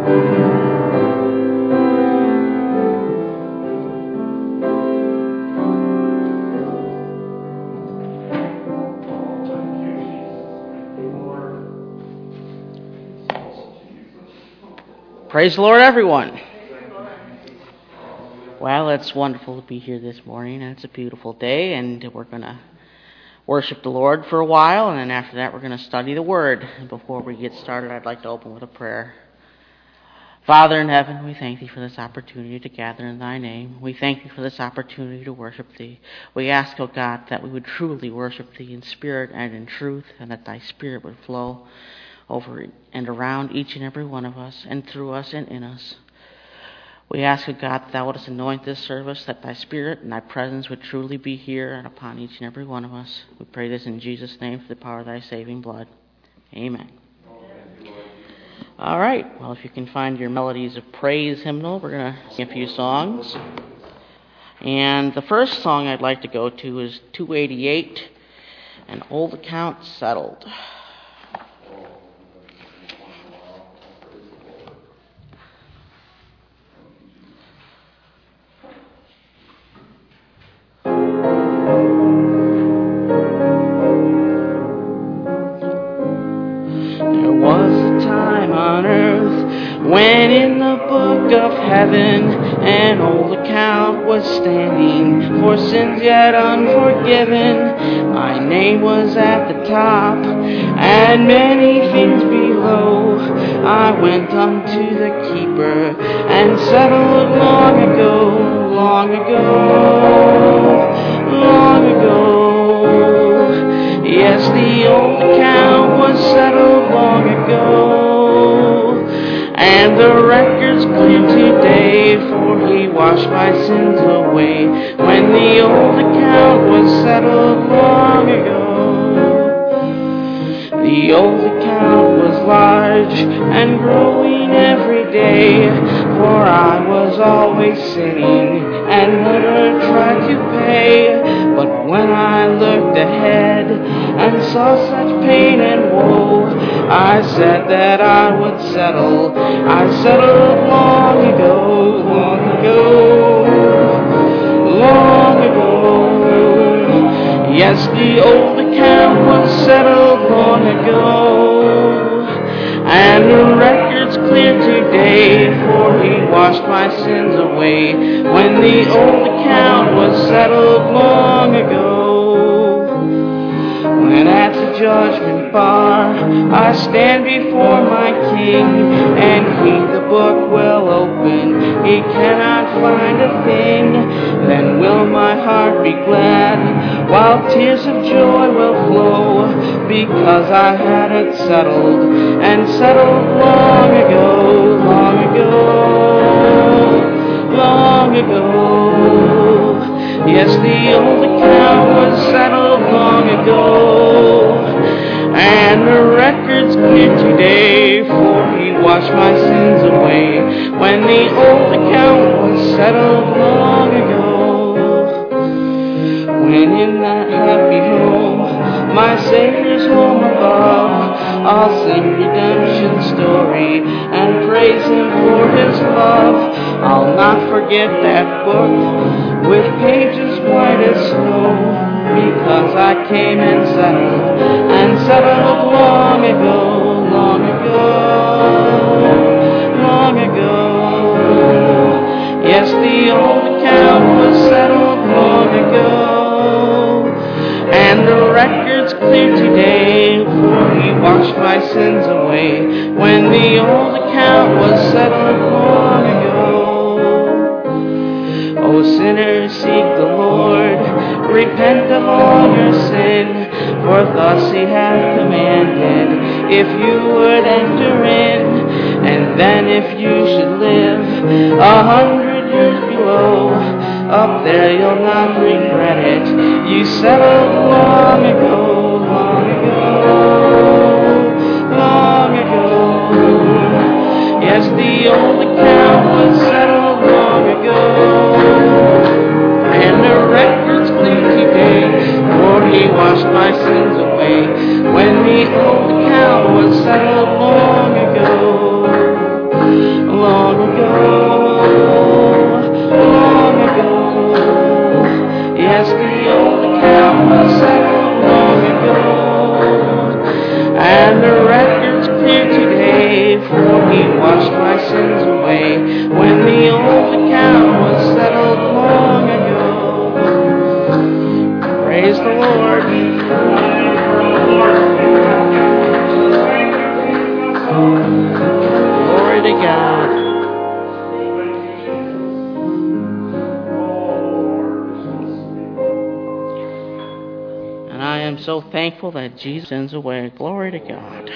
Praise the Lord, everyone. Well, it's wonderful to be here this morning, and it's a beautiful day, and we're going to worship the Lord for a while, and then after that we're going to study the Word. And before we get started, I'd like to open with a prayer. Father in heaven, we thank Thee for this opportunity to gather in Thy name. We thank Thee for this opportunity to worship Thee. We ask, O God, that we would truly worship Thee in spirit and in truth, and that Thy Spirit would flow over and around each and every one of us, and through us and in us. We ask, O God, that Thou wouldst anoint this service, that Thy Spirit and Thy presence would truly be here and upon each and every one of us. We pray this in Jesus' name for the power of Thy saving blood. Amen. All right. Well, if you can find your melodies of praise hymnal, we're going to sing a few songs. And the first song I'd like to go to is 288, An Old Account Settled. When in the book of heaven an old account was standing for sins yet unforgiven, my name was at the top and many things below. I went unto the keeper and settled long ago, long ago, long ago. Yes, the old account was settled long ago. And the record's clear today, for He washed my sins away, when the old account was settled long ago. The old account was large and growing every day, for I was always sinning and never tried to pay. But when I looked ahead and saw such pain and woe, I said that I would settle. I settled long ago, long ago, long ago. Yes, the old account was settled long ago, and the record's clear today, for He washed my sins away, when the old account was settled long ago. When at the judgment bar I stand before my King, and He the book will open, He cannot find a thing, then will my heart be glad, while tears of joy will flow, because I had it settled, and settled long ago, long ago, long ago. Yes, the old account was settled long ago, and the record's clear today, for He washed my sins away, when the old account was settled long ago. When in that happy home, my Savior's home above, I'll sing redemption's story and praise Him for His love. I'll not forget that book with pages white as snow, because I came and settled long ago, long ago, long ago. Yes, the old account was settled long ago, and the record's clear today, for He washed my sins away, when the old account was settled long ago. O sinners, seek the Lord, repent of all your sin, for thus He hath commanded, if you would enter in, and then if you should live 100 years below, up there you'll not regret it, you settled long ago, long ago, long ago. Yes, the old account was settled long ago, and the record's clear today, for He washed my sins away, when the old account was settled long ago. and the record's clear today, for he washed my sins away when the old account was settled long ago. Praise the Lord. Glory to God. And I am so thankful that Jesus sends away. Glory to God.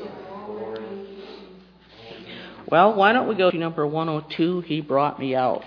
Well, why don't we go to number 102, He Brought Me Out.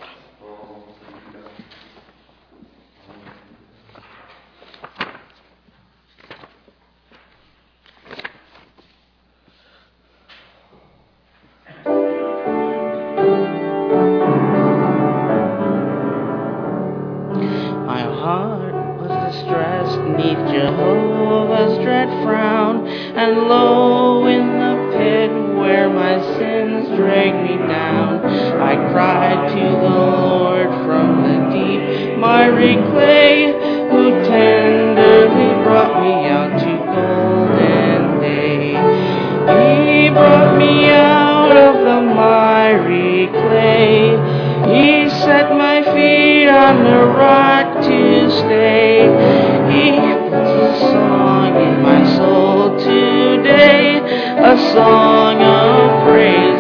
My heart was distressed neath Jehovah's dread frown, and lo, in the pit where my sins dragged me down, I cried to the Lord from the deep miry clay, who tenderly brought me out to golden day. He brought me out of the miry clay. He set my feet on the rock to stay. He puts a song in my soul today, a song of praise,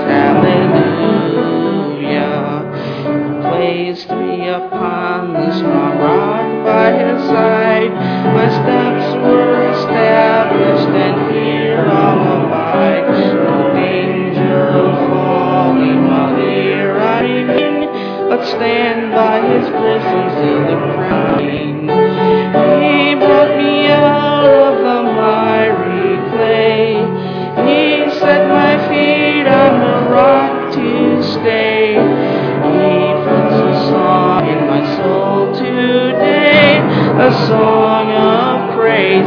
hallelujah. He placed me upon the strong rock by his side. My steps were established, and here I'll abide. No danger of falling while here I remain, but stand by his presence till the crowning. He brought me out of the miry clay. He set my feet on the rock to stay. He puts a song in my soul today, a song of praise,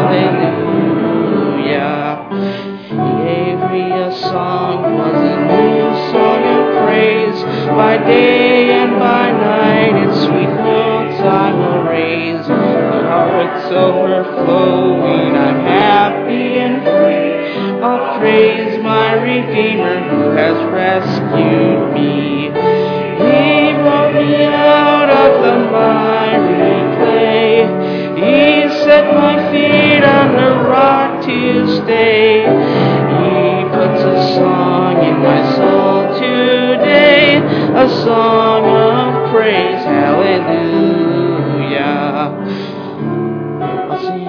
hallelujah. He gave me a song, was a new song of praise, by day and by night, its sweet notes I will raise. Now it's overflowing, I'm happy and free. I'll praise my Redeemer who has rescued me. He brought me out of the miry clay. He set my feet on the rock to stay. He puts a song in my soul today, a song of praise, hallelujah. I'll sing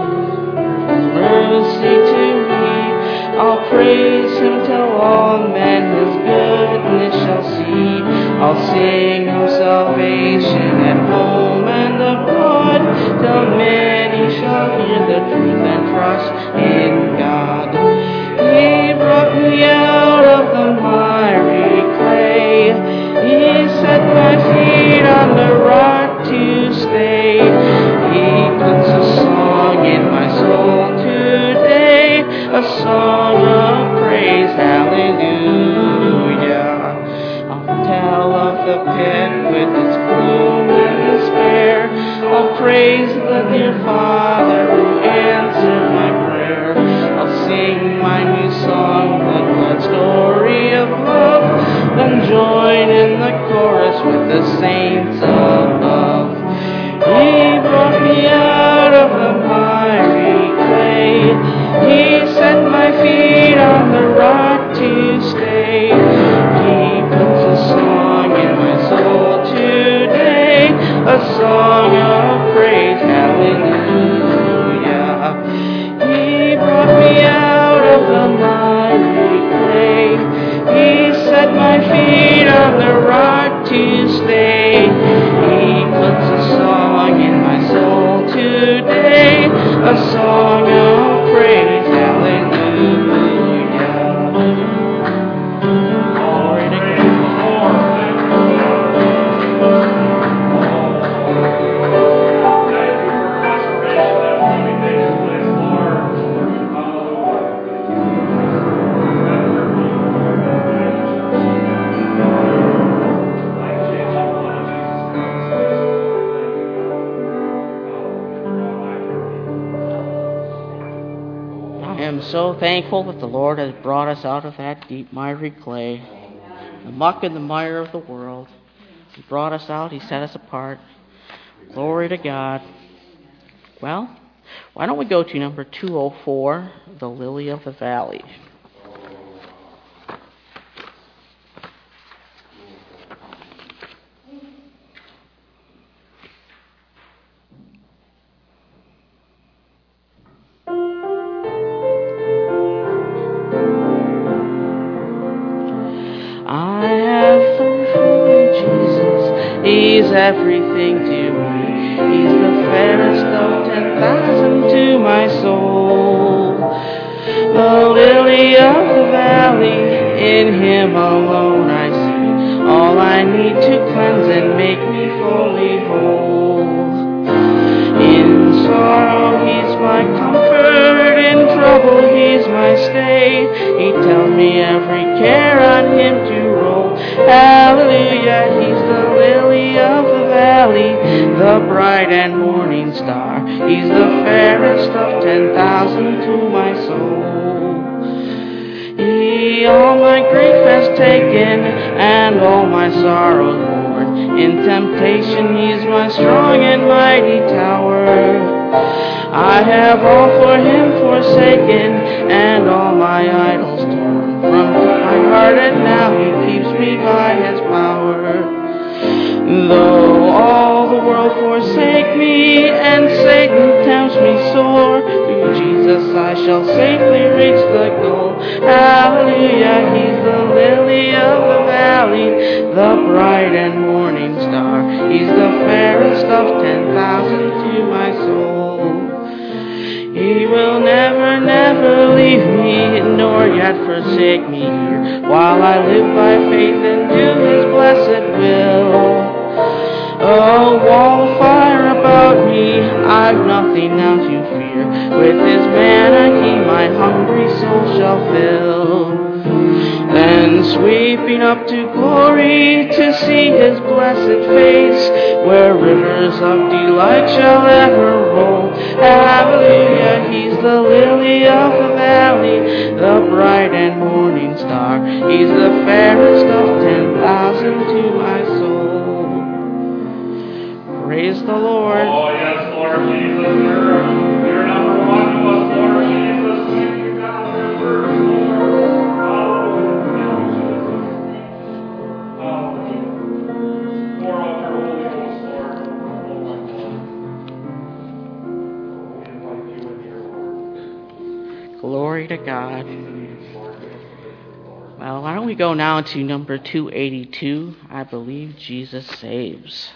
mercy to me, I'll praise him till all men his goodness shall see. I'll sing of salvation at home and abroad, till many shall hear the truth and trust in God. He brought me out of the miry clay. He set my feet on the rock to stay. He puts a song in my soul today, a song of praise, hallelujah. I'll tell of the pit with its gloom and despair. I'll praise the dear Father who answered my prayer. I'll sing my new song, the glad story of love, then join in the chorus with the saints above. He brought me out of the miry clay. He set my feet on the rock to stay. He puts a song in my soul today, a song of praise, hallelujah. He brought me out of the miry clay. He set my feet on the rock to stay. He puts a song in my soul today, a song of praise, hallelujah. Glory to God. so thankful that the Lord has brought us out of that deep miry clay, the muck and the mire of the world. He brought us out. He set us apart. Glory to God. Well, why don't we go to number 204, the Lily of the Valley. He's everything to me. He's the fairest of 10,000 to my soul. The lily of the valley, in him alone I see all I need to cleanse and make me fully whole. In sorrow he's my comfort, in trouble he's my stay. He tells me every care on him to roll. Hallelujah, he's the lily of the valley, the bright and morning star. He's the fairest of 10,000 to my soul. He all my grief has taken and all my sorrows borne. In temptation he's my strong and mighty tower. I have all for him forsaken and all my idols torn from my heart, and now he keeps me by his power. Though all the world forsake me and Satan tempts me sore, through Jesus I shall safely reach the goal. Hallelujah, he's the lily of the valley, the bright and morning star. He's the fairest of 10,000 to my soul. He will never, never leave me, nor yet forsake me here, while I live by faith and do his blessed will. A wall of fire about me, I've nothing now to fear. With his manna he my hungry soul shall fill. Then sweeping up to glory to see his blessed face, where rivers of delight shall ever roll. Hallelujah, he's the lily of the valley, the bright and morning star. He's the fairest of 10,000 to my soul. Praise the Lord. Oh, yes, Lord Jesus, you're number one to us, Lord Jesus. Thank you, God, for first, Lord. Hallelujah, Jesus. Hallelujah. Pour out your Holy Ghost, Lord. Oh, my God. We invite you in here, Lord. Glory to God. Well, why don't we go now to number 282, I Believe Jesus Saves.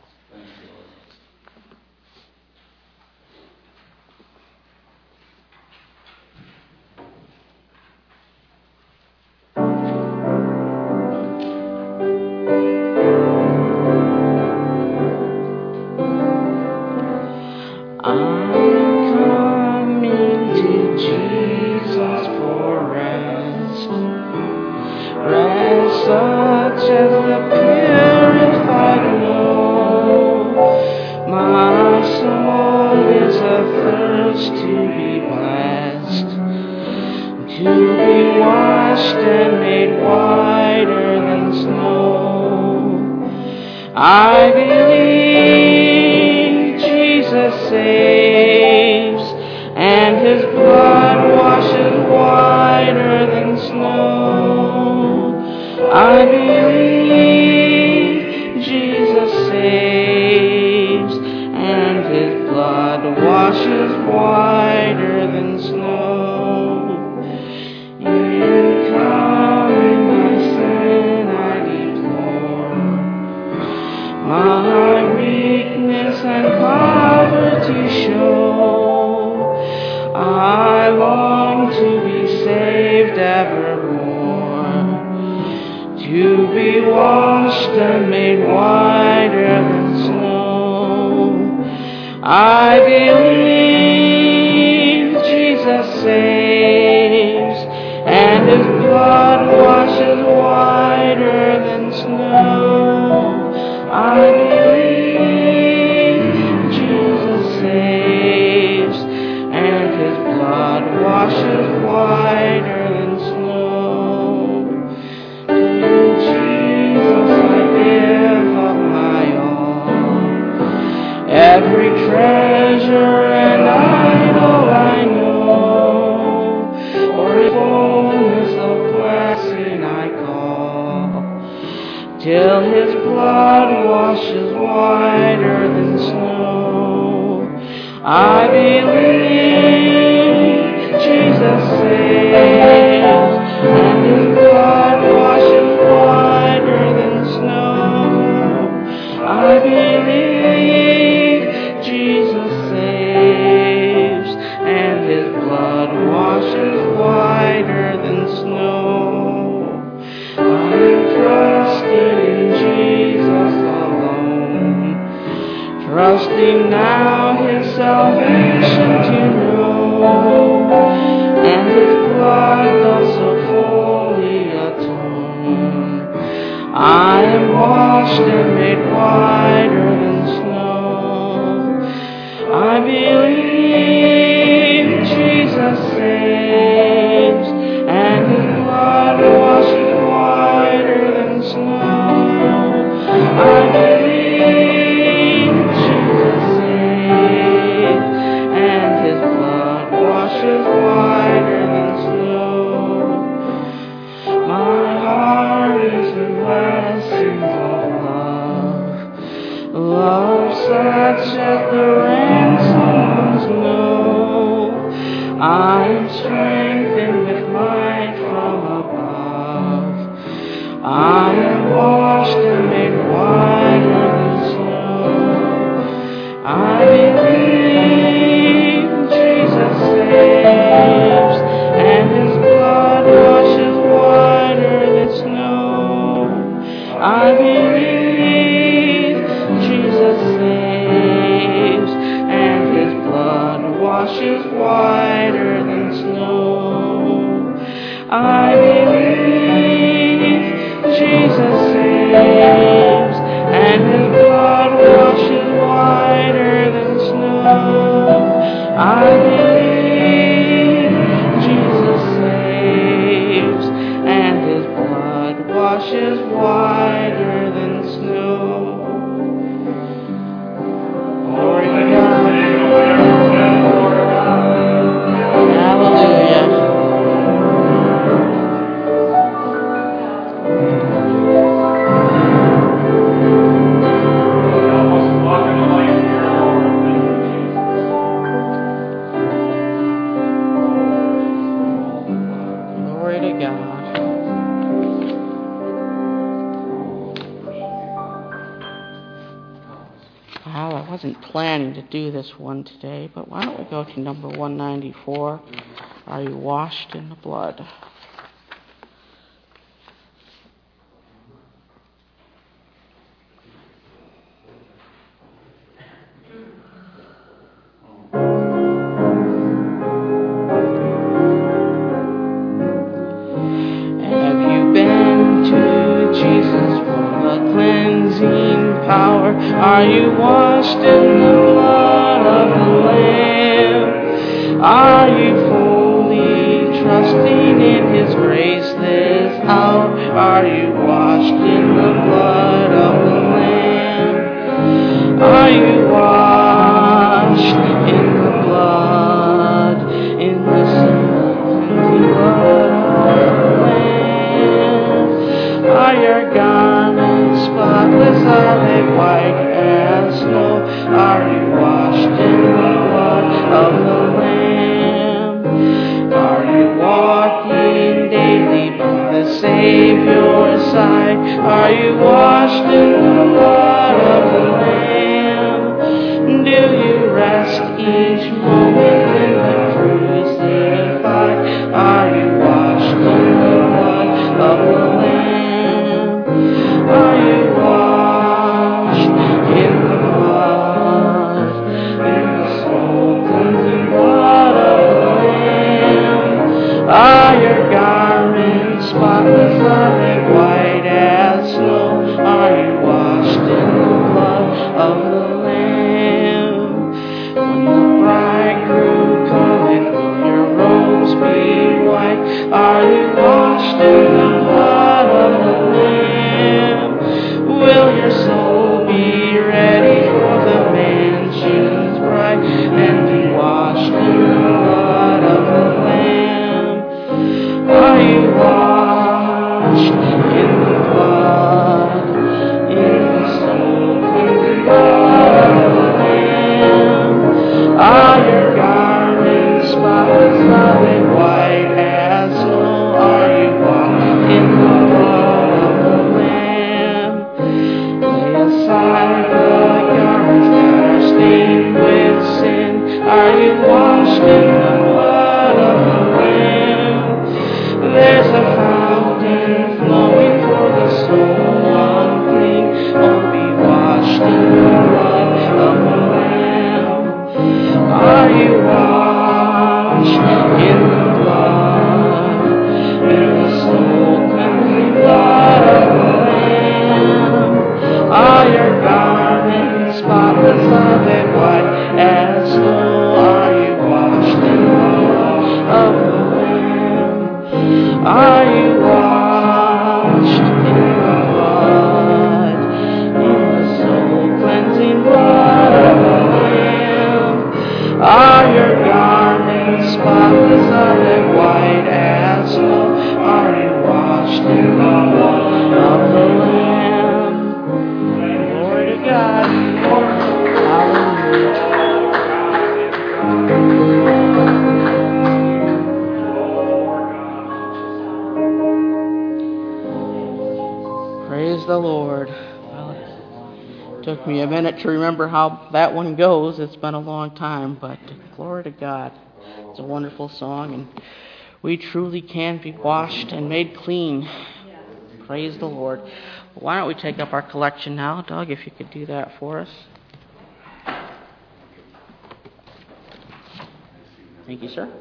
I believe Jesus saves, and his blood washes whiter than snow. I believe Jesus saves, and his blood washes whiter than snow. In coming my sin I deplore, my weakness and poverty show. I long to be saved evermore, to be washed and made whiter than snow. I believe Jesus saves, and his blood washes whiter than snow. I believe Jesus saves, and his blood washes whiter till his blood washes whiter than snow. I believe Jesus saves, and his blood washes whiter than snow. I believe Jesus saves, and his blood washes whiter than snow. I am trusting in Jesus alone, trusting now his salvation to know, and his blood does so fully atone. I am washed and made whiter than snow. I believe Jesus saves, and his blood washes whiter than snow. I believe Jesus saves, and his blood washes whiter than snow. My heart is in blessings of love such as the ransomed know. I am strengthened with might from above. I am washed and made whiter than snow. I believe Jesus saves, and his blood washes whiter than snow. I believe Jesus saves, and his blood washes whiter than snow. I believe Jesus saves, and his blood washes whiter than snow. I believe Jesus saves, and his blood washes whiter than snow. Glory to God. Hallelujah. Help us walk in the light here, Lord. Thank you, Jesus. Glory to God. Well, I wasn't planning to do this one today, but why don't we go to number 194? Are you washed in the blood? Have you been to Jesus for the cleansing power? Are you washed in the blood of the Lamb? Are you fully trusting in his grace this hour? Are you washed in the blood of the Lamb? Are you washed in the blood, in the simple cleansing blood of the Lamb? Are your garments spotless? Are they white as snow? Are you washed in the blood of the Lamb? Are you walking daily by the Savior's side? Are you washed in the blood of the Lamb? Do you rest each moment in the crucified? Are you washed in the blood of the Lamb? Are you washed in the blood, in the soul cleansing blood of the Lamb? Are your garments spotless? Are they white as snow? Are you washed in the blood of the Lamb? When the bridegroom cometh, will your robes be white? Are you washed in the blood of the Lamb? Will your soul be ready for the mansions bright, and be washed in the blood of the Lamb? Are you washed in the blood, Are you washed in the blood, in the soul-cleansing blood of the Lamb? Are your garments spotless, are they white as snow? Are you washed in the blood of the Lamb? Glory to God. Hallelujah. Praise the Lord. Well, it took me a minute to remember how that one goes. It's been a long time, but glory to God. It's a wonderful song, and we truly can be washed and made clean. Praise the Lord. Why don't we take up our collection now? Doug, if you could do that for us. Thank you, sir.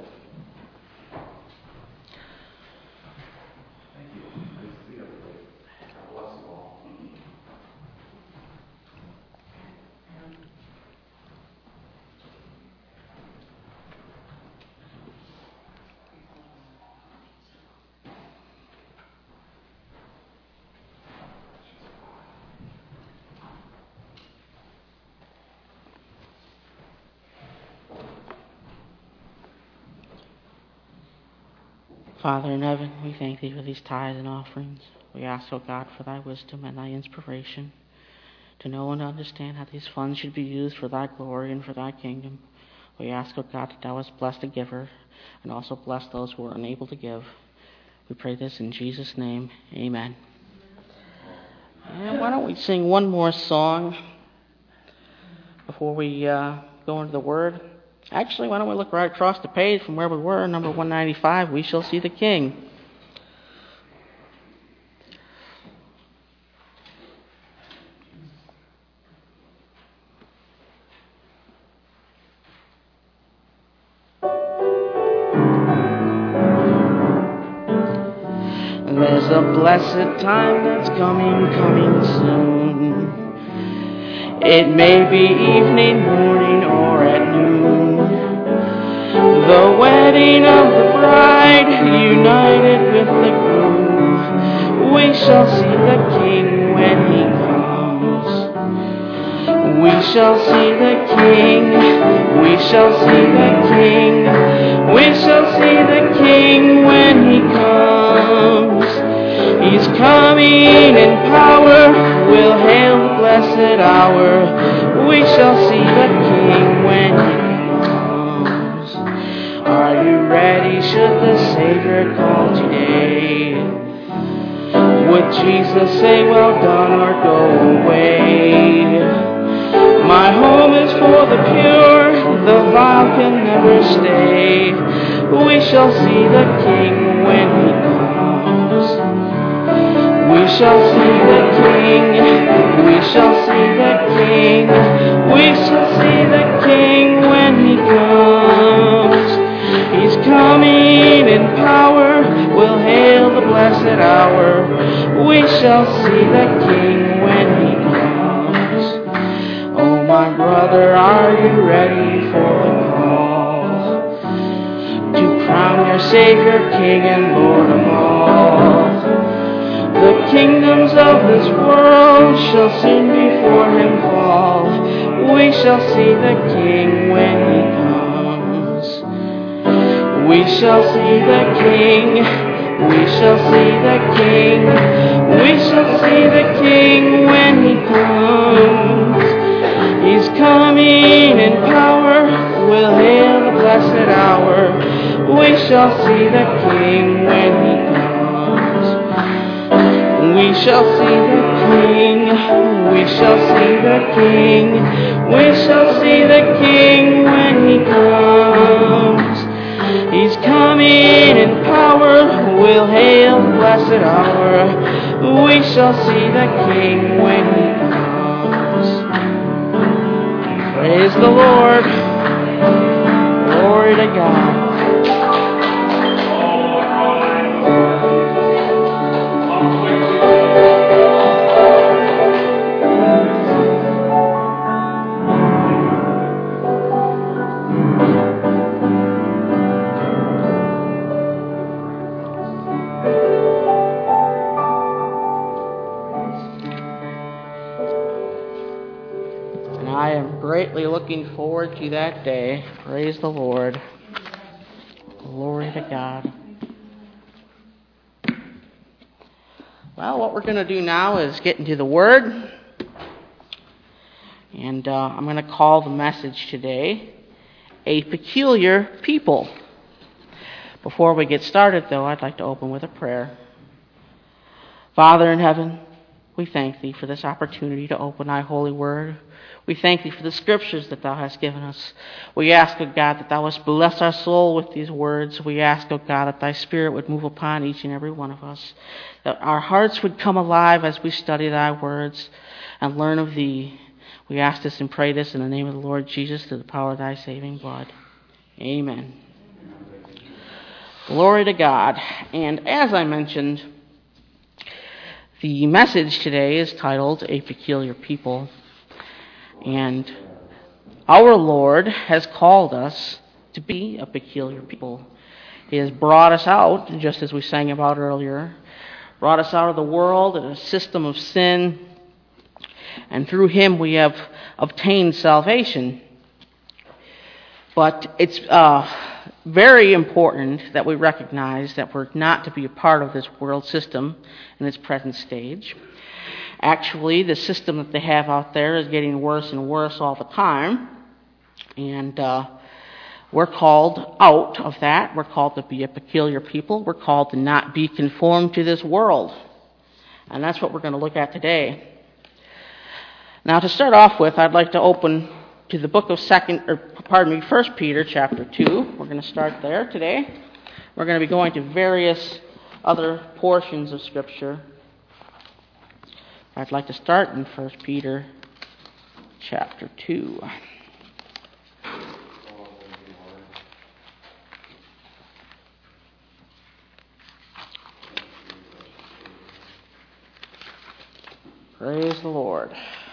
Father in heaven, we thank thee for these tithes and offerings. We ask, O God, for thy wisdom and thy inspiration to know and understand how these funds should be used for thy glory and for thy kingdom. We ask, O God, that thou hast blessed the giver and also bless those who are unable to give. We pray this in Jesus' name. Amen. And why don't we sing one more song before we go into the Word? Actually, why don't we look right across the page from where we were, number 195, We Shall See the King. There's a blessed time that's coming soon. It may be evening, morning, or at noon. The wedding of the bride, united with the groom. We shall see the King when he comes. We shall see the King. We shall see the King. We shall see the King when he comes. He's coming in power. We'll hail the blessed hour. We shall see the King when he comes. Are you ready? Should the Savior call today? Would Jesus say, well done, or go away? My home is for the pure, the vile can never stay. We shall see the King when he comes. We shall see the King. We shall see the King. We shall see the King when he comes. He's coming in power. We'll hail the blessed hour. We shall see the King when he comes. Oh, my brother, are you ready for the call to crown your Savior, King and Lord of all? The kingdoms of this world shall soon before him fall. We shall see the King when he comes. We shall see the King. We shall see the King. We shall see the King when he comes. He's coming in power. We'll hail the blessed hour. We shall see the King when he comes. We shall see the King. We shall see the King. We shall see the King when he comes. He's coming in power. We'll hail the blessed hour. We shall see the King when he comes. Praise the Lord. Glory to God. greatly looking forward to that day. Praise the Lord. Glory to God. Well, what we're going to do now is get into the Word. And I'm going to call the message today, A Peculiar People. Before we get started, though, I'd like to open with a prayer. Father in heaven, we thank Thee for this opportunity to open Thy holy word. We thank Thee for the scriptures that Thou hast given us. We ask, O God, that Thou wouldst bless our soul with these words. We ask, O God, that Thy Spirit would move upon each and every one of us, that our hearts would come alive as we study Thy words and learn of Thee. We ask this and pray this in the name of the Lord Jesus through the power of Thy saving blood. Amen. Glory to God. And as I mentioned, the message today is titled A Peculiar People. And our Lord has called us to be a peculiar people. He has brought us out, just as we sang about earlier, brought us out of the world and a system of sin, and through Him we have obtained salvation. But it's very important that we recognize that we're not to be a part of this world system in its present stage. Actually, the system that they have out there is getting worse and worse all the time. And we're called out of that. We're called to be a peculiar people. We're called to not be conformed to this world. And that's what we're going to look at today. Now, to start off with, I'd like to open to the book of 1 Peter chapter 2. We're going to start there today. We're going to be going to various other portions of Scripture. I'd like to start in 1 Peter chapter 2. Praise the Lord.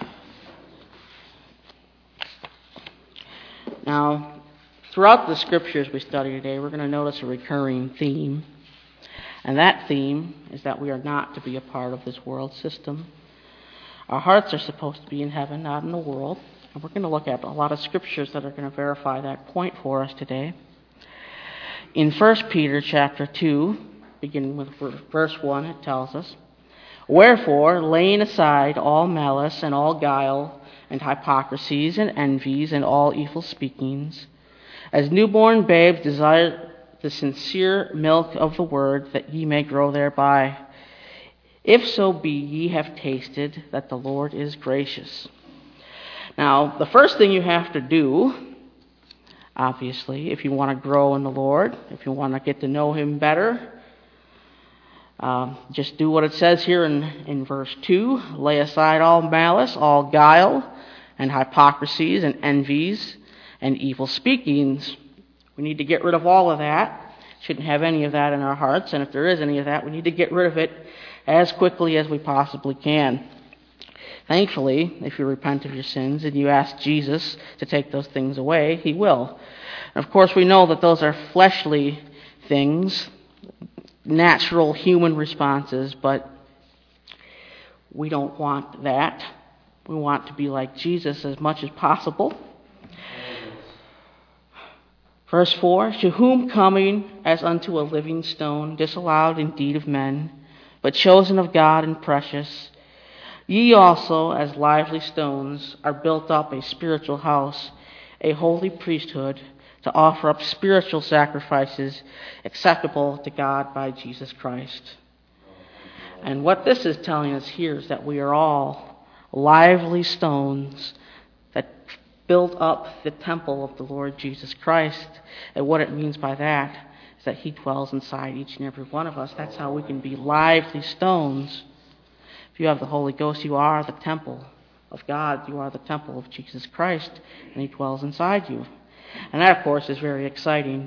Now, throughout the scriptures we study today, we're going to notice a recurring theme. And that theme is that we are not to be a part of this world system. Our hearts are supposed to be in heaven, not in the world. And we're going to look at a lot of scriptures that are going to verify that point for us today. In 1 Peter chapter 2, beginning with verse 1, it tells us, "Wherefore, laying aside all malice and all guile and hypocrisies and envies and all evil speakings, as newborn babes desire the sincere milk of the word, that ye may grow thereby. If so be ye have tasted that the Lord is gracious." Now, the first thing you have to do, obviously, if you want to grow in the Lord, if you want to get to know Him better, just do what it says here in verse 2. Lay aside all malice, all guile, and hypocrisies, and envies, and evil speakings. We need to get rid of all of that. Shouldn't have any of that in our hearts. And if there is any of that, we need to get rid of it as quickly as we possibly can. Thankfully, if you repent of your sins and you ask Jesus to take those things away, He will. And of course, we know that those are fleshly things, natural human responses, but we don't want that. We want to be like Jesus as much as possible. Verse 4, "To whom coming as unto a living stone, disallowed indeed of men, but chosen of God and precious, ye also as lively stones are built up a spiritual house, a holy priesthood, to offer up spiritual sacrifices acceptable to God by Jesus Christ." And what this is telling us here is that we are all lively stones that build up the temple of the Lord Jesus Christ. And what it means by that is that He dwells inside each and every one of us. That's how we can be lively stones. If you have the Holy Ghost, you are the temple of God. You are the temple of Jesus Christ, and He dwells inside you. And that, of course, is very exciting.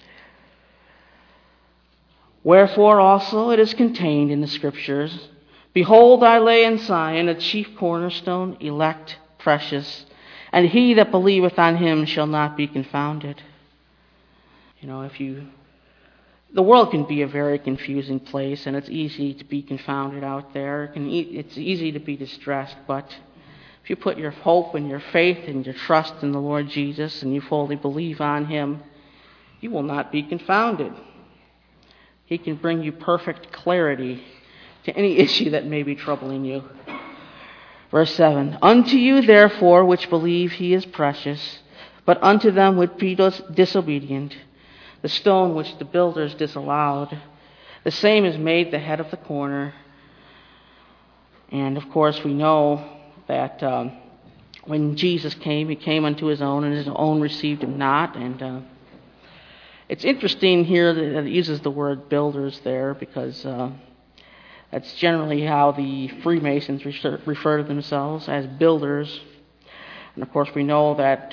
"Wherefore also it is contained in the Scriptures, Behold, I lay in Zion a chief cornerstone, elect, precious, and he that believeth on Him shall not be confounded." You know, the world can be a very confusing place, and it's easy to be confounded out there. It's easy to be distressed, but if you put your hope and your faith and your trust in the Lord Jesus and you fully believe on him, you will not be confounded. He can bring you perfect clarity to any issue that may be troubling you. Verse 7, unto you therefore which believe he is precious, but unto them which be disobedient, the stone which the builders disallowed, the same is made the head of the corner. And of course we know that when Jesus came, he came unto his own, and his own received him not. And it's interesting here that it uses the word builders there, because that's generally how the Freemasons refer to themselves, as builders. And of course we know that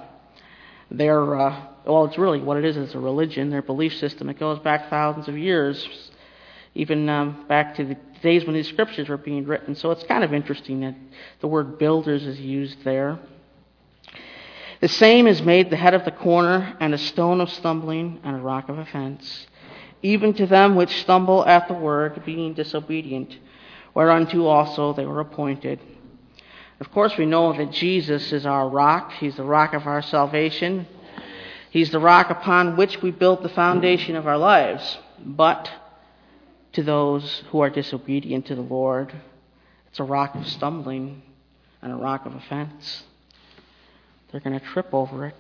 it's really what it is a religion, their belief system. It goes back thousands of years, even back to the days when these scriptures were being written. So it's kind of interesting that the word builders is used there. The same is made the head of the corner, and a stone of stumbling, and a rock of offense, even to them which stumble at the word, being disobedient, whereunto also they were appointed. Of course, we know that Jesus is our rock. He's the rock of our salvation. He's the rock upon which we build the foundation of our lives. But to those who are disobedient to the Lord, it's a rock of stumbling and a rock of offense. They're going to trip over it.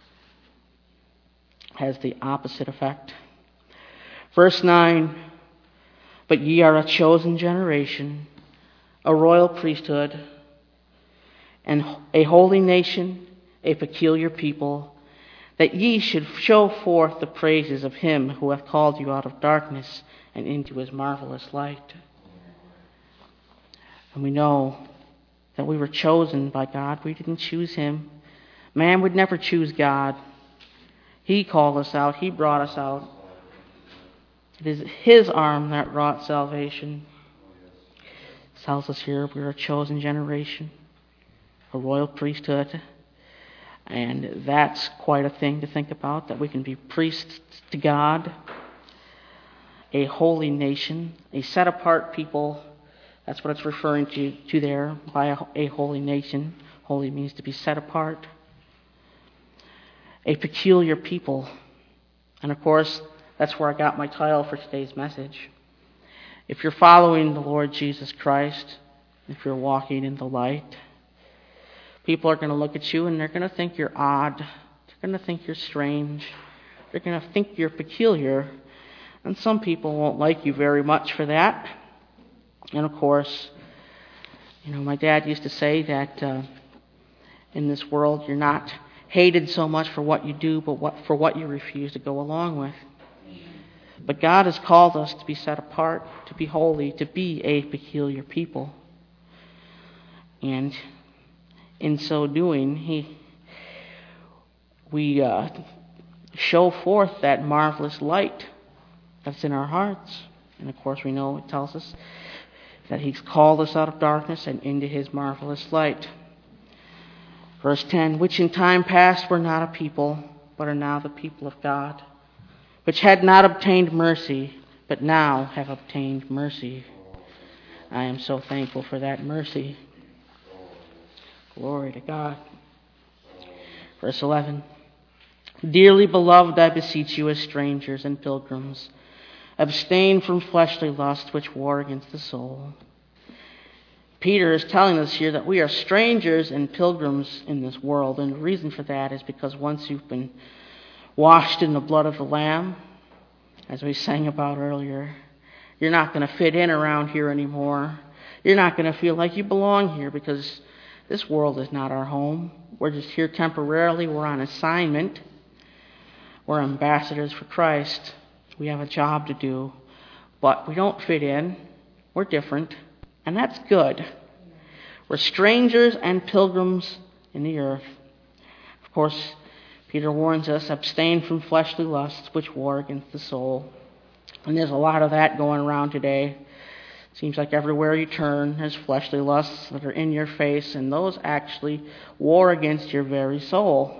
It has the opposite effect. Verse 9, but ye are a chosen generation, a royal priesthood, and a holy nation, a peculiar people, that ye should show forth the praises of him who hath called you out of darkness and into his marvelous light. And we know that we were chosen by God. We didn't choose him. Man would never choose God. He called us out. He brought us out. It is his arm that wrought salvation. It tells us here we're a chosen generation, a royal priesthood. And that's quite a thing to think about, that we can be priests to God, a holy nation, a set-apart people. That's what it's referring to there, by a holy nation. Holy means to be set apart. A peculiar people. And of course, that's where I got my title for today's message. If you're following the Lord Jesus Christ, if you're walking in the light, people are going to look at you and they're going to think you're odd. They're going to think you're strange. They're going to think you're peculiar. And some people won't like you very much for that. And of course, my dad used to say that in this world you're not hated so much for what you do, but for what you refuse to go along with. But God has called us to be set apart, to be holy, to be a peculiar people. And in so doing, we show forth that marvelous light that's in our hearts. And of course we know it tells us that he's called us out of darkness and into his marvelous light. Verse 10, which in time past were not a people, but are now the people of God, which had not obtained mercy, but now have obtained mercy. I am so thankful for that mercy. Glory to God. Verse 11, dearly beloved, I beseech you as strangers and pilgrims, abstain from fleshly lusts which war against the soul. Peter is telling us here that we are strangers and pilgrims in this world, and the reason for that is because once you've been washed in the blood of the Lamb, as we sang about earlier, you're not going to fit in around here anymore. You're not going to feel like you belong here, because this world is not our home. We're just here temporarily. We're on assignment. We're ambassadors for Christ. We have a job to do, but we don't fit in. We're different, and that's good. We're strangers and pilgrims in the earth. Of course, Peter warns us, abstain from fleshly lusts which war against the soul. And there's a lot of that going around today. It seems like everywhere you turn, there's fleshly lusts that are in your face, and those actually war against your very soul.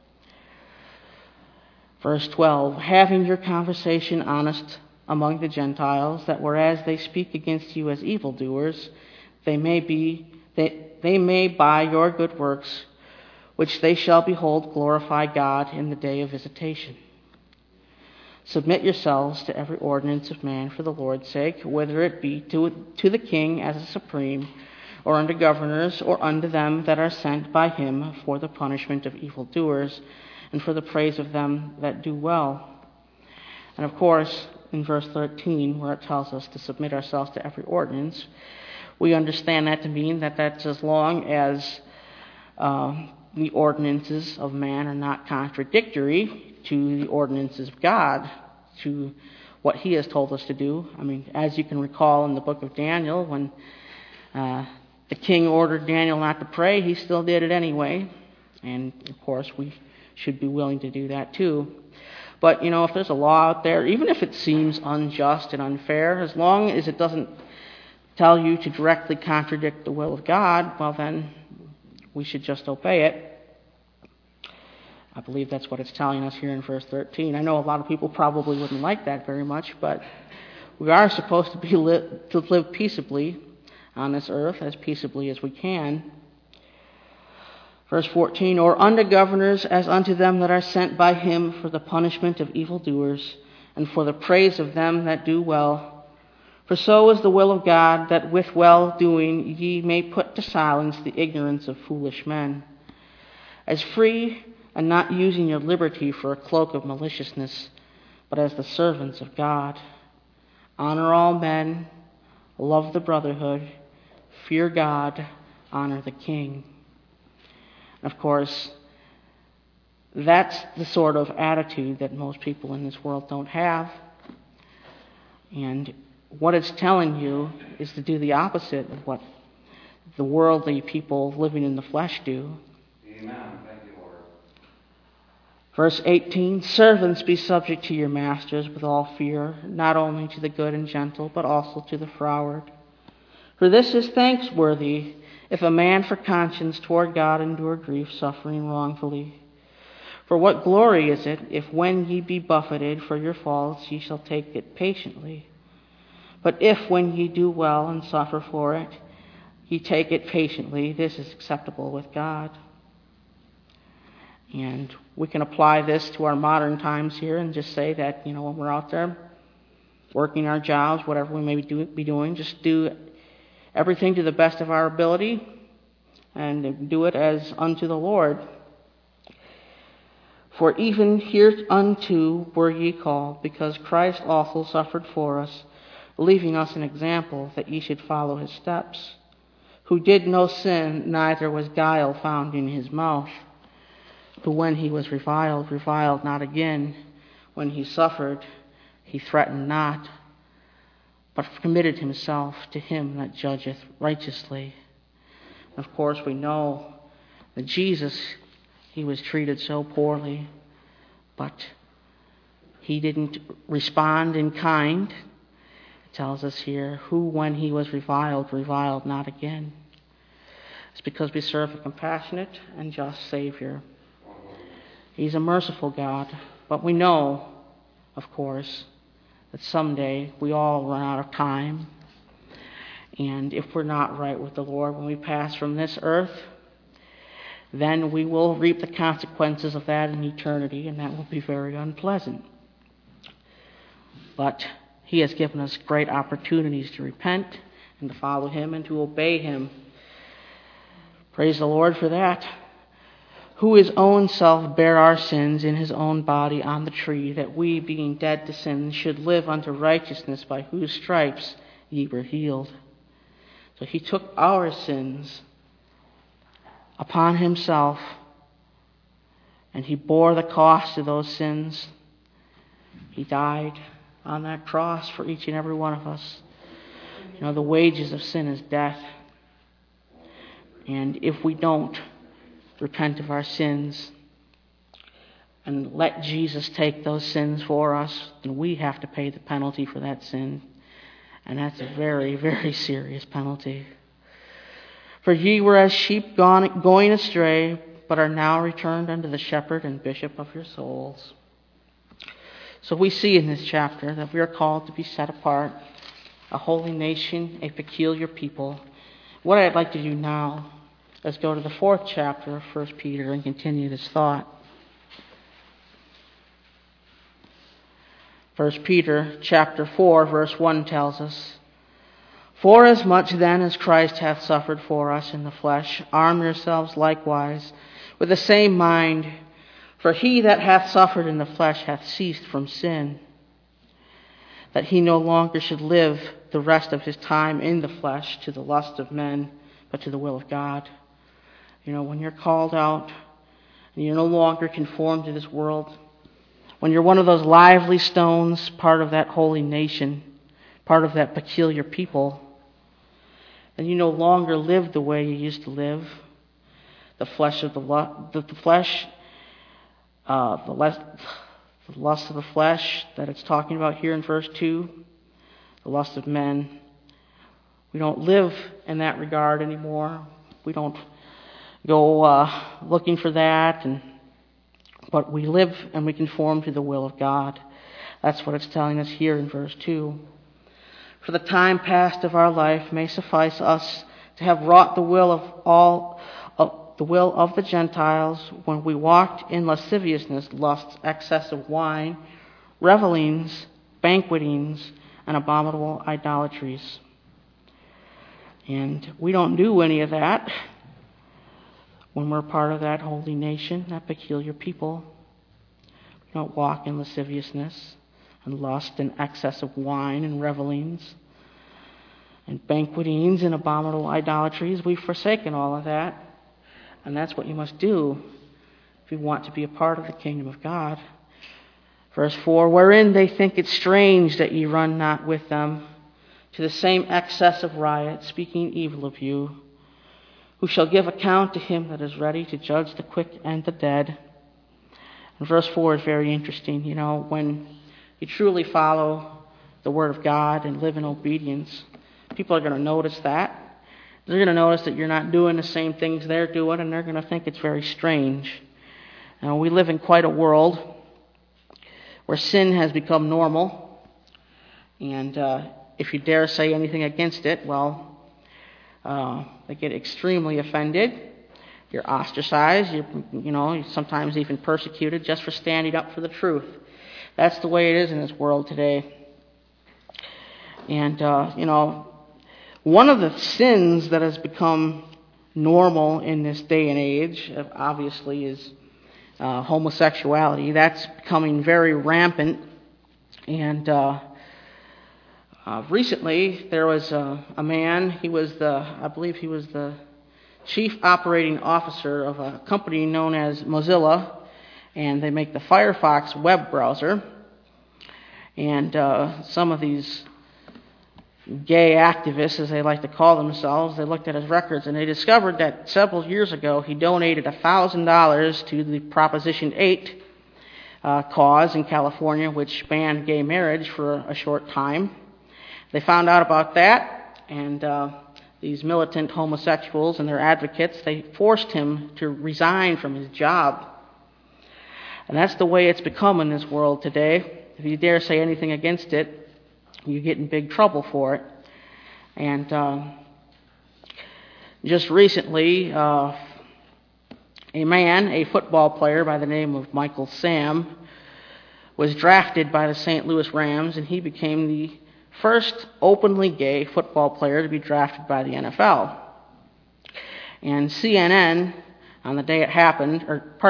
Verse 12, having your conversation honest among the Gentiles, that whereas they speak against you as evildoers, they may they may by your good works, which they shall behold, glorify God in the day of visitation. Submit yourselves to every ordinance of man for the Lord's sake, whether it be to the king as a supreme, or unto governors, or unto them that are sent by him for the punishment of evildoers, and for the praise of them that do well. And of course, in verse 13, where it tells us to submit ourselves to every ordinance, we understand that to mean that that's as long as the ordinances of man are not contradictory to the ordinances of God, to what he has told us to do. I mean, as you can recall in the book of Daniel, when the king ordered Daniel not to pray, he still did it anyway. And, of course, we should be willing to do that too. But, if there's a law out there, even if it seems unjust and unfair, as long as it doesn't tell you to directly contradict the will of God, well then, we should just obey it. I believe that's what it's telling us here in verse 13. I know a lot of people probably wouldn't like that very much, but we are supposed to live peaceably on this earth, as peaceably as we can. Verse 14, or unto governors as unto them that are sent by him for the punishment of evildoers, and for the praise of them that do well. For so is the will of God, that with well-doing ye may put to silence the ignorance of foolish men. As free, and not using your liberty for a cloak of maliciousness, but as the servants of God. Honor all men, love the brotherhood, fear God, honor the king. Of course, that's the sort of attitude that most people in this world don't have. And what it's telling you is to do the opposite of what the worldly people living in the flesh do. Amen. Thank you, Lord. Verse 18, servants, be subject to your masters with all fear, not only to the good and gentle, but also to the froward. For this is thanksworthy, if a man for conscience toward God endure grief, suffering wrongfully. For what glory is it, if when ye be buffeted for your faults, ye shall take it patiently? But if when ye do well and suffer for it, ye take it patiently, this is acceptable with God. And we can apply this to our modern times here and just say that, when we're out there working our jobs, whatever we may be doing, just do everything to the best of our ability and do it as unto the Lord. For even hereunto were ye called, because Christ also suffered for us, leaving us an example that ye should follow his steps, who did no sin, neither was guile found in his mouth, who when he was reviled not again. When he suffered, he threatened not, but committed himself to him that judgeth righteously. Of course, we know that Jesus, he was treated so poorly, but he didn't respond in kind. It tells us here, who when he was reviled not again. It's because we serve a compassionate and just Savior. He's a merciful God, but we know, of course, that someday we all run out of time. And if we're not right with the Lord when we pass from this earth, then we will reap the consequences of that in eternity, and that will be very unpleasant. But he has given us great opportunities to repent and to follow him and to obey him. Praise the Lord for that. Who his own self bare our sins in his own body on the tree, that we, being dead to sin, should live unto righteousness, by whose stripes ye were healed. So he took our sins upon himself, and he bore the cost of those sins. He died on that cross for each and every one of us. The wages of sin is death. And if we don't repent of our sins and let Jesus take those sins for us, then we have to pay the penalty for that sin. And that's a very, very serious penalty. For ye were as sheep going astray, but are now returned unto the shepherd and bishop of your souls. So we see in this chapter that we are called to be set apart, a holy nation, a peculiar people. What I'd like to do now Let's go to the 4th chapter of 1 Peter and continue this thought. 1 Peter chapter 4, verse 1 tells us, "Forasmuch then as Christ hath suffered for us in the flesh, arm yourselves likewise with the same mind. For he that hath suffered in the flesh hath ceased from sin, that he no longer should live the rest of his time in the flesh to the lust of men, but to the will of God." You know, when you're called out and you're no longer conformed to this world, when you're one of those lively stones, part of that holy nation, part of that peculiar people, and you no longer live the way you used to live, the lust of the flesh that it's talking about here in verse 2, the lust of men. We don't live in that regard anymore. We don't go looking for that, but we live and we conform to the will of God. That's what it's telling us here in verse 2. "For the time past of our life may suffice us to have wrought the will of the Gentiles, when we walked in lasciviousness, lusts, excess of wine, revelings, banquetings, and abominable idolatries." And we don't do any of that when we're part of that holy nation, that peculiar people. We don't walk in lasciviousness and lust and excess of wine and revelings and banquetings and abominable idolatries. We've forsaken all of that. And that's what you must do if you want to be a part of the kingdom of God. Verse 4, "Wherein they think it strange that ye run not with them to the same excess of riot, speaking evil of you, who shall give account to him that is ready to judge the quick and the dead." And verse 4 is very interesting. You know, when you truly follow the Word of God and live in obedience, people are going to notice that. They're going to notice that you're not doing the same things they're doing, and they're going to think it's very strange. Now, we live in quite a world where sin has become normal, and if you dare say anything against it, well, they get extremely offended. You're ostracized. You're sometimes even persecuted just for standing up for the truth. That's the way it is in this world today. And, one of the sins that has become normal in this day and age, obviously, is homosexuality. That's becoming very rampant. And recently, there was a man. I believe he was the chief operating officer of a company known as Mozilla, and they make the Firefox web browser. And some of these gay activists, as they like to call themselves, they looked at his records and they discovered that several years ago he donated $1,000 to the Proposition 8 cause in California, which banned gay marriage for a short time. They found out about that, and these militant homosexuals and their advocates, they forced him to resign from his job. And that's the way it's become in this world today. If you dare say anything against it, you get in big trouble for it. And just recently, a football player by the name of Michael Sam, was drafted by the St. Louis Rams, and he became the first openly gay football player to be drafted by the NFL. And CNN, on the day it happened,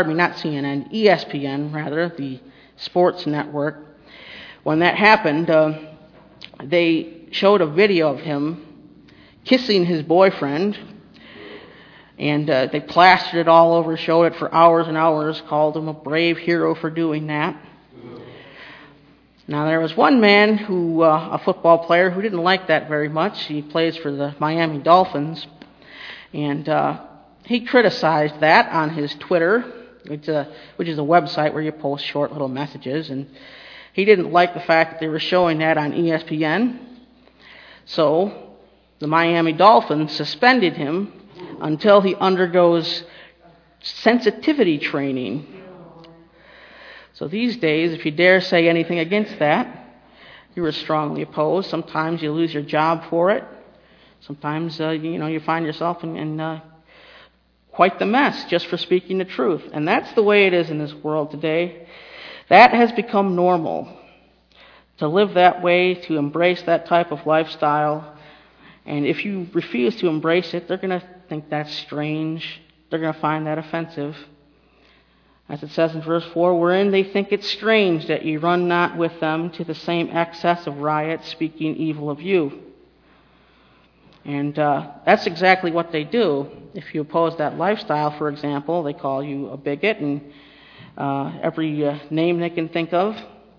ESPN rather, the sports network, when that happened, they showed a video of him kissing his boyfriend, and they plastered it all over, showed it for hours and hours, called him a brave hero for doing that. Now, there was one man a football player, who didn't like that very much. He plays for the Miami Dolphins, and he criticized that on his Twitter, which is a website where you post short little messages, and he didn't like the fact that they were showing that on ESPN. So the Miami Dolphins suspended him until he undergoes sensitivity training. So these days, if you dare say anything against that, you are strongly opposed. Sometimes you lose your job for it. Sometimes you find yourself in quite the mess just for speaking the truth. And that's the way it is in this world today. That has become normal. To live that way, to embrace that type of lifestyle. And if you refuse to embrace it, they're going to think that's strange. They're going to find that offensive. As it says in verse 4, wherein they think it strange that ye run not with them to the same excess of riot, speaking evil of you. And that's exactly what they do. If you oppose that lifestyle, for example, they call you a bigot and every name they can think of.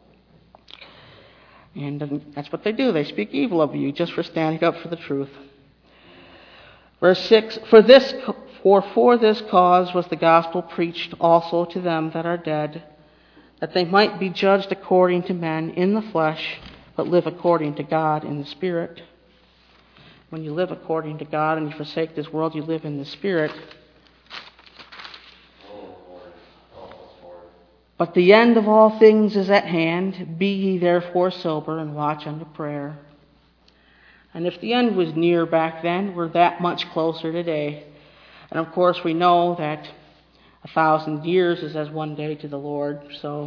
And that's what they do. They speak evil of you just for standing up for the truth. Verse 6, for this cause was the gospel preached also to them that are dead, that they might be judged according to men in the flesh, but live according to God in the Spirit. When you live according to God and you forsake this world, you live in the Spirit. But the end of all things is at hand. Be ye therefore sober and watch unto prayer. And if the end was near back then, we're that much closer today. And of course we know that 1,000 years is as one day to the Lord. So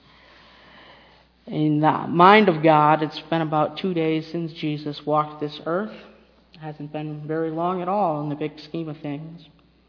in the mind of God, it's been about 2 days since Jesus walked this earth. It hasn't been very long at all in the big scheme of things.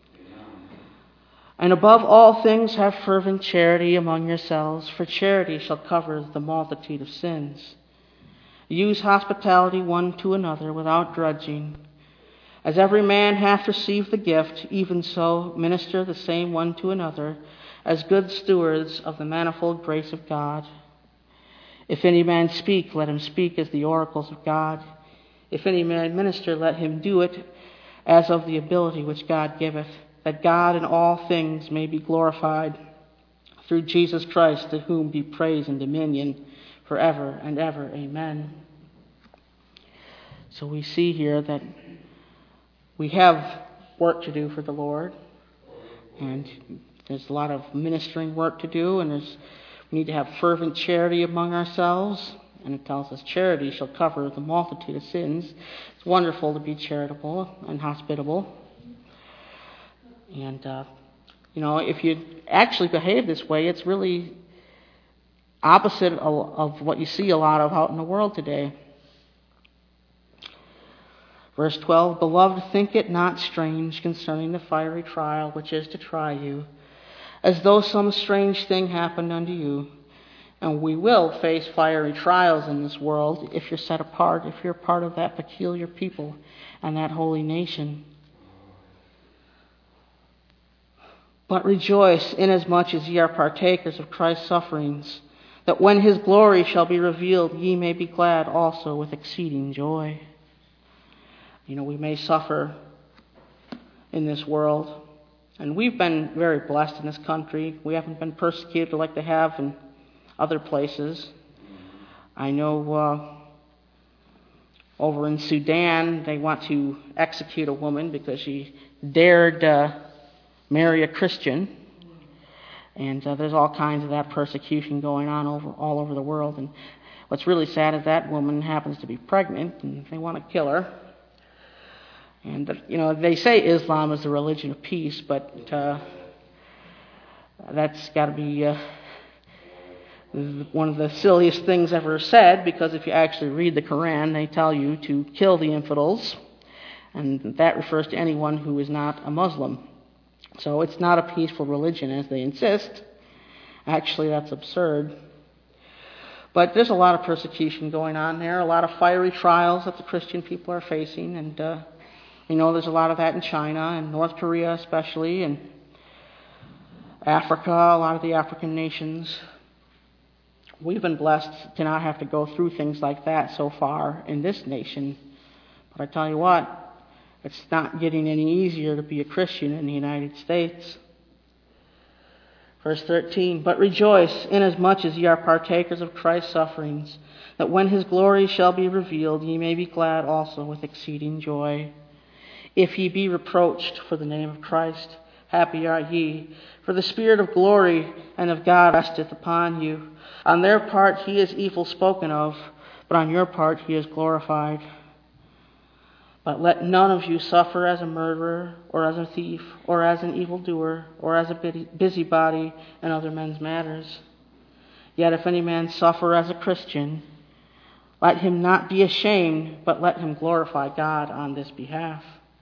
And above all things have fervent charity among yourselves, for charity shall cover the multitude of sins. Use hospitality one to another without grudging. As every man hath received the gift, even so minister the same one to another, as good stewards of the manifold grace of God. If any man speak, let him speak as the oracles of God. If any man minister, let him do it as of the ability which God giveth, that God in all things may be glorified through Jesus Christ, to whom be praise and dominion forever and ever. Amen. So we see here that we have work to do for the Lord, and there's a lot of ministering work to do, and we need to have fervent charity among ourselves. And it tells us charity shall cover the multitude of sins. It's wonderful to be charitable and hospitable. And, if you actually behave this way, it's really opposite of what you see a lot of out in the world today. Verse 12, beloved, think it not strange concerning the fiery trial which is to try you, as though some strange thing happened unto you. And we will face fiery trials in this world if you're set apart, if you're part of that peculiar people and that holy nation. But rejoice inasmuch as ye are partakers of Christ's sufferings, that when his glory shall be revealed, ye may be glad also with exceeding joy. We may suffer in this world, and we've been very blessed in this country. We haven't been persecuted like they have in other places. I know over in Sudan, they want to execute a woman because she dared marry a Christian. And there's all kinds of that persecution going on all over the world. And what's really sad is that woman happens to be pregnant, and they want to kill her. And, they say Islam is the religion of peace, but that's got to be one of the silliest things ever said, because if you actually read the Quran, they tell you to kill the infidels, and that refers to anyone who is not a Muslim. So it's not a peaceful religion, as they insist. Actually, that's absurd. But there's a lot of persecution going on there, a lot of fiery trials that the Christian people are facing, and there's a lot of that in China and North Korea especially, and Africa, a lot of the African nations. We've been blessed to not have to go through things like that so far in this nation. But I tell you what, it's not getting any easier to be a Christian in the United States. Verse 13, but rejoice inasmuch as ye are partakers of Christ's sufferings, that when his glory shall be revealed, ye may be glad also with exceeding joy. If ye be reproached for the name of Christ, happy are ye, for the Spirit of glory and of God resteth upon you. On their part he is evil spoken of, but on your part he is glorified. But let none of you suffer as a murderer, or as a thief, or as an evildoer, or as a busybody in other men's matters. Yet if any man suffer as a Christian, let him not be ashamed, but let him glorify God on this behalf.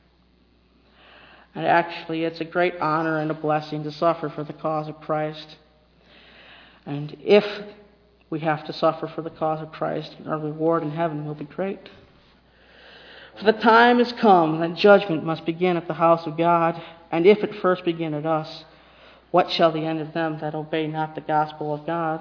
And actually, it's a great honor and a blessing to suffer for the cause of Christ. And if we have to suffer for the cause of Christ, our reward in heaven will be great. For the time has come that judgment must begin at the house of God, and if it first begin at us, what shall the end of them that obey not the gospel of God?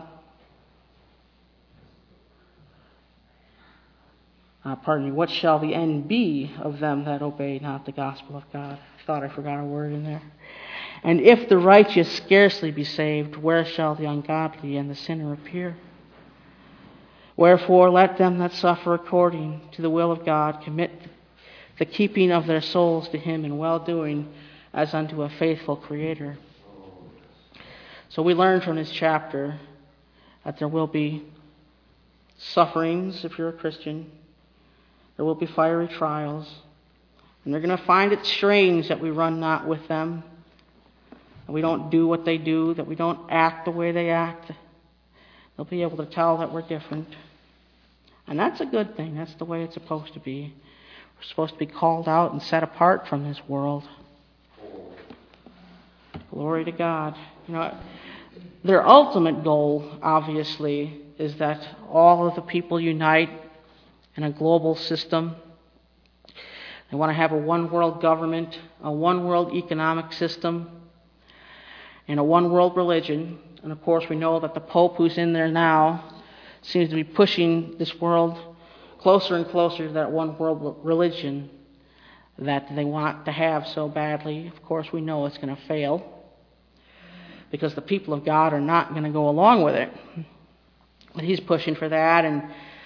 What shall the end be of them that obey not the gospel of God? I thought I forgot a word in there. And if the righteous scarcely be saved, where shall the ungodly and the sinner appear? Wherefore let them that suffer according to the will of God commit the keeping of their souls to Him in well-doing as unto a faithful Creator. So we learn from this chapter that there will be sufferings if you're a Christian. There will be fiery trials. And they're going to find it strange that we run not with them, that we don't do what they do, that we don't act the way they act. They'll be able to tell that we're different. And that's a good thing. That's the way it's supposed to be. We're supposed to be called out and set apart from this world. Glory to God. Their ultimate goal, obviously, is that all of the people unite in a global system. They want to have a one-world government, a one-world economic system, and a one-world religion. And of course, we know that the Pope who's in there now seems to be pushing this world closer and closer to that one-world religion that they want to have so badly. Of course, we know it's going to fail because the people of God are not going to go along with it. But he's pushing for that, and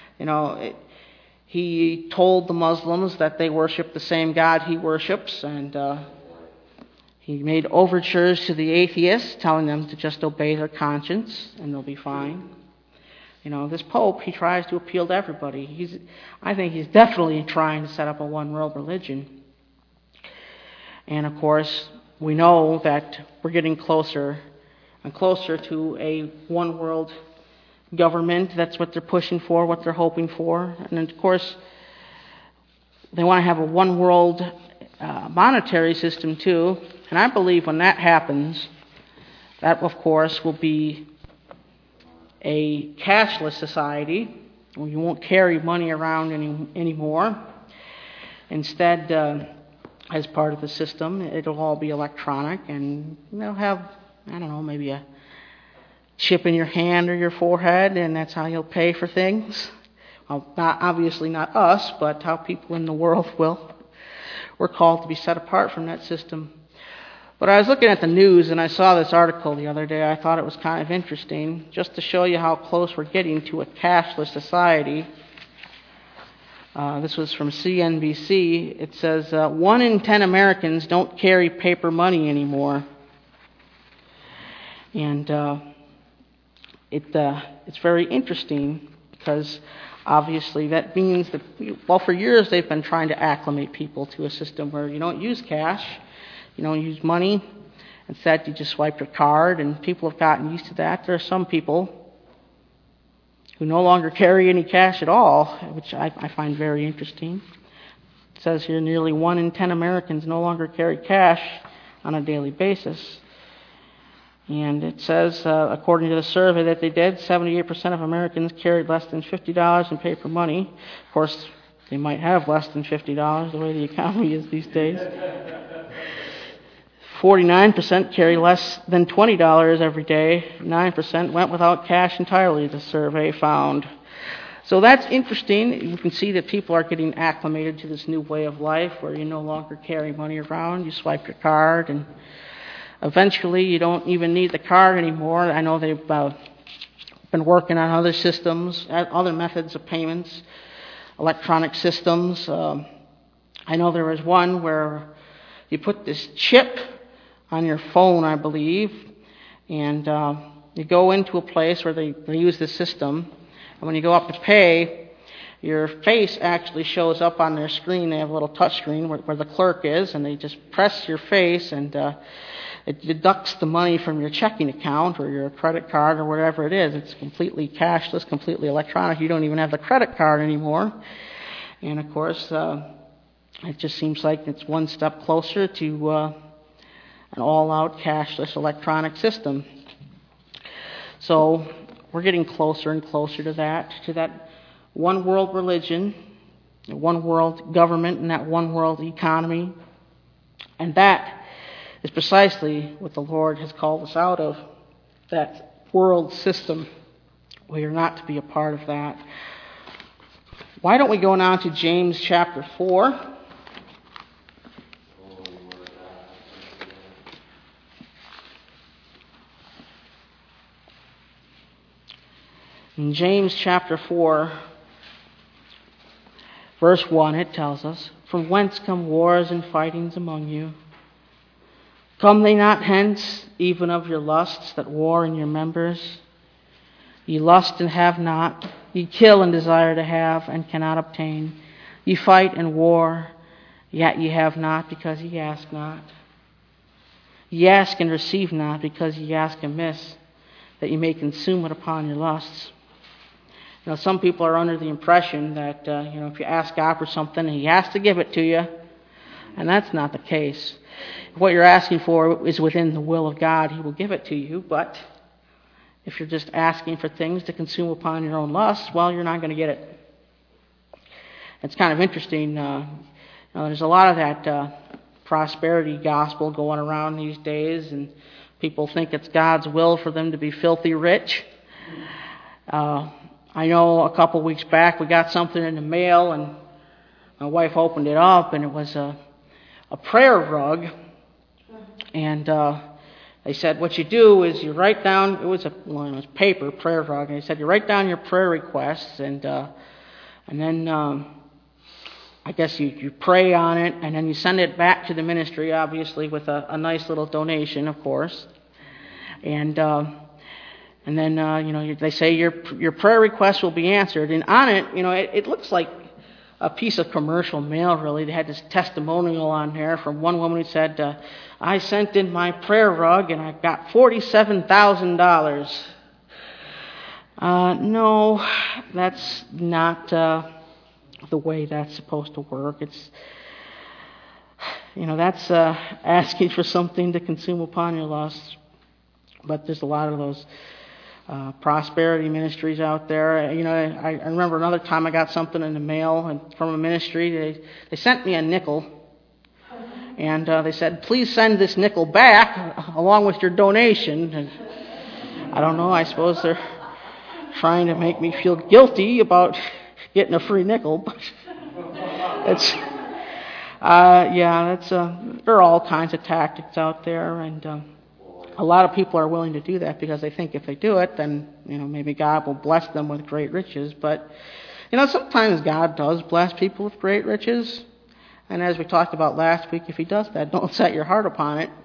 he told the Muslims that they worship the same God he worships, and he made overtures to the atheists, telling them to just obey their conscience, and they'll be fine. This Pope, he tries to appeal to everybody. I think he's definitely trying to set up a one-world religion. And of course, we know that we're getting closer and closer to a one-world government. That's what they're pushing for, what they're hoping for. And of course, they want to have a one-world monetary system too. And I believe when that happens, that of course will be a cashless society where you won't carry money around anymore. Instead, as part of the system, it'll all be electronic, and they'll have, maybe a chip in your hand or your forehead, and that's how you'll pay for things. Well, obviously not us, but how people in the world will. We're called to be set apart from that system. But I was looking at the news, and I saw this article the other day. I thought it was kind of interesting, just to show you how close we're getting to a cashless society. This was from CNBC. It says, 1 in 10 Americans don't carry paper money anymore. And it's very interesting because obviously that means that, for years they've been trying to acclimate people to a system where you don't use cash, you don't use money. Instead, you just swipe your card, and people have gotten used to that. There are some people who no longer carry any cash at all, which I find very interesting. It says here nearly 1 in 10 Americans no longer carry cash on a daily basis. And it says, according to the survey that they did, 78% of Americans carried less than $50 in paper money. Of course, they might have less than $50 the way the economy is these days. 49% carry less than $20 every day. 9% went without cash entirely, the survey found. So that's interesting. You can see that people are getting acclimated to this new way of life where you no longer carry money around. You swipe your card, and eventually you don't even need the card anymore. I know they've been working on other systems, other methods of payments, electronic systems. I know there was one where you put this chip on your phone, I believe, and you go into a place where they use this system, and when you go up to pay, your face actually shows up on their screen. They have a little touch screen where the clerk is, and they just press your face, and it deducts the money from your checking account or your credit card or whatever it is. It's completely cashless, completely electronic. You don't even have the credit card anymore. And, of course, it just seems like it's one step closer to an all-out cashless electronic system. So we're getting closer and closer to that one world religion, one world government, and that one world economy. And that is precisely what the Lord has called us out of, that world system. We are not to be a part of that. Why don't we go now to James chapter 4. In James chapter 4, verse 1, it tells us, "From whence come wars and fightings among you? Come they not hence, even of your lusts that war in your members? Ye lust and have not, ye kill and desire to have, and cannot obtain. Ye fight and war, yet ye have not, because ye ask not. Ye ask and receive not, because ye ask amiss, that ye may consume it upon your lusts." You know, some people are under the impression that, if you ask God for something, He has to give it to you. And that's not the case. If what you're asking for is within the will of God, He will give it to you. But if you're just asking for things to consume upon your own lusts, well, you're not going to get it. It's kind of interesting. There's a lot of that prosperity gospel going around these days, and people think it's God's will for them to be filthy rich. I know a couple weeks back we got something in the mail, and my wife opened it up, and it was a prayer rug. And they said, what you do is you write down, it was paper, prayer rug, and they said you write down your prayer requests, and then I guess you pray on it, and then you send it back to the ministry, obviously with a nice little donation, of course. And then, they say your prayer request will be answered. And on it, it looks like a piece of commercial mail, really. They had this testimonial on there from one woman who said, I sent in my prayer rug and I got $47,000. No, that's not the way that's supposed to work. It's, that's asking for something to consume upon your lusts. But there's a lot of those prosperity ministries out there. I remember another time I got something in the mail from a ministry. They sent me a nickel, and they said, please send this nickel back along with your donation. And I don't know, I suppose they're trying to make me feel guilty about getting a free nickel, but there are all kinds of tactics out there, and a lot of people are willing to do that because they think if they do it, then, maybe God will bless them with great riches. But, sometimes God does bless people with great riches. And as we talked about last week, if He does that, don't set your heart upon it.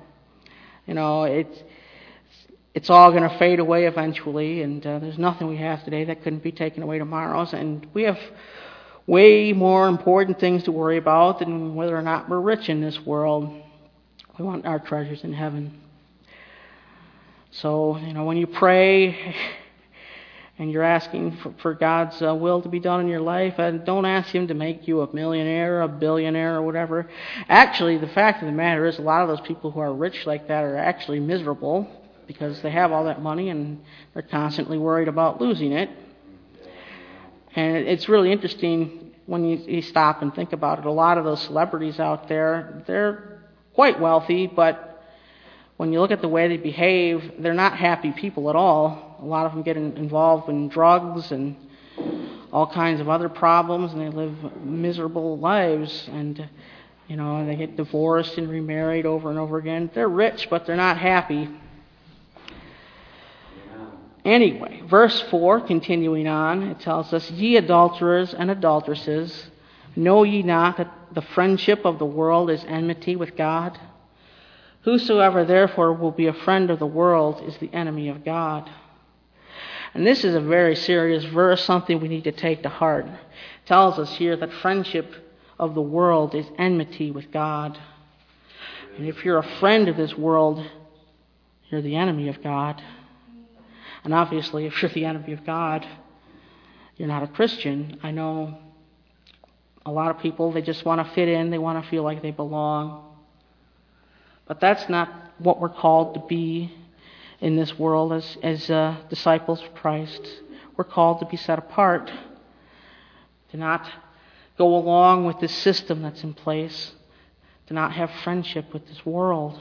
It's all going to fade away eventually, and there's nothing we have today that couldn't be taken away tomorrow. And we have way more important things to worry about than whether or not we're rich in this world. We want our treasures in heaven. So, when you pray and you're asking for God's will to be done in your life, don't ask Him to make you a millionaire or a billionaire or whatever. Actually, the fact of the matter is a lot of those people who are rich like that are actually miserable because they have all that money and they're constantly worried about losing it. And it's really interesting when you stop and think about it. A lot of those celebrities out there, they're quite wealthy, but when you look at the way they behave, they're not happy people at all. A lot of them get involved in drugs and all kinds of other problems, and they live miserable lives. And, they get divorced and remarried over and over again. They're rich, but they're not happy. Anyway, verse 4, continuing on, it tells us, Ye adulterers and adulteresses, know ye not that the friendship of the world is enmity with God? Whosoever therefore will be a friend of the world is the enemy of God. And this is a very serious verse, something we need to take to heart. tells us here that friendship of the world is enmity with God. And if you're a friend of this world, you're the enemy of God. And obviously, if you're the enemy of God, you're not a Christian. I know a lot of people, they just want to fit in. They want to feel like they belong. But that's not what we're called to be in this world as disciples of Christ. We're called to be set apart, to not go along with this system that's in place, to not have friendship with this world.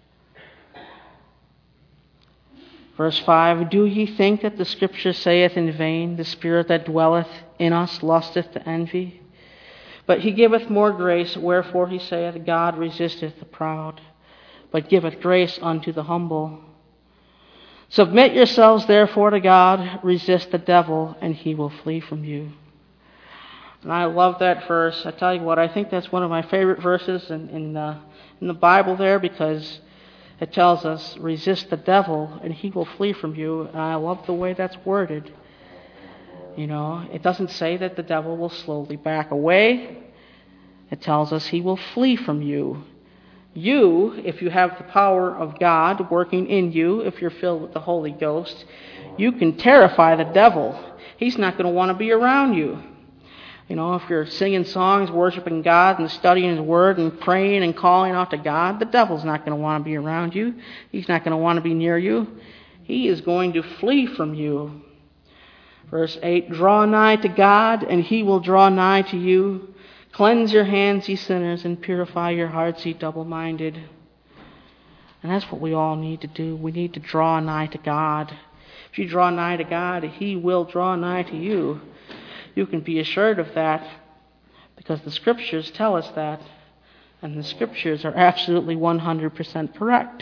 Verse 5, Do ye think that the Scripture saith in vain, The Spirit that dwelleth in us lusteth to envy? But he giveth more grace, wherefore he saith, God resisteth the proud, but giveth grace unto the humble. Submit yourselves therefore to God, resist the devil, and he will flee from you. And I love that verse. I tell you what, I think that's one of my favorite verses in the Bible there, because it tells us, resist the devil, and he will flee from you. And I love the way that's worded. You know, it doesn't say that the devil will slowly back away. It tells us he will flee from you. You, if you have the power of God working in you, if you're filled with the Holy Ghost, you can terrify the devil. He's not going to want to be around you. You know, if you're singing songs, worshiping God, and studying His Word, and praying and calling out to God, the devil's not going to want to be around you. He's not going to want to be near you. He is going to flee from you. Verse 8, Draw nigh to God, and He will draw nigh to you. Cleanse your hands, ye sinners, and purify your hearts, ye double-minded. And that's what we all need to do. We need to draw nigh to God. If you draw nigh to God, He will draw nigh to you. You can be assured of that because the Scriptures tell us that. And the Scriptures are absolutely 100% correct.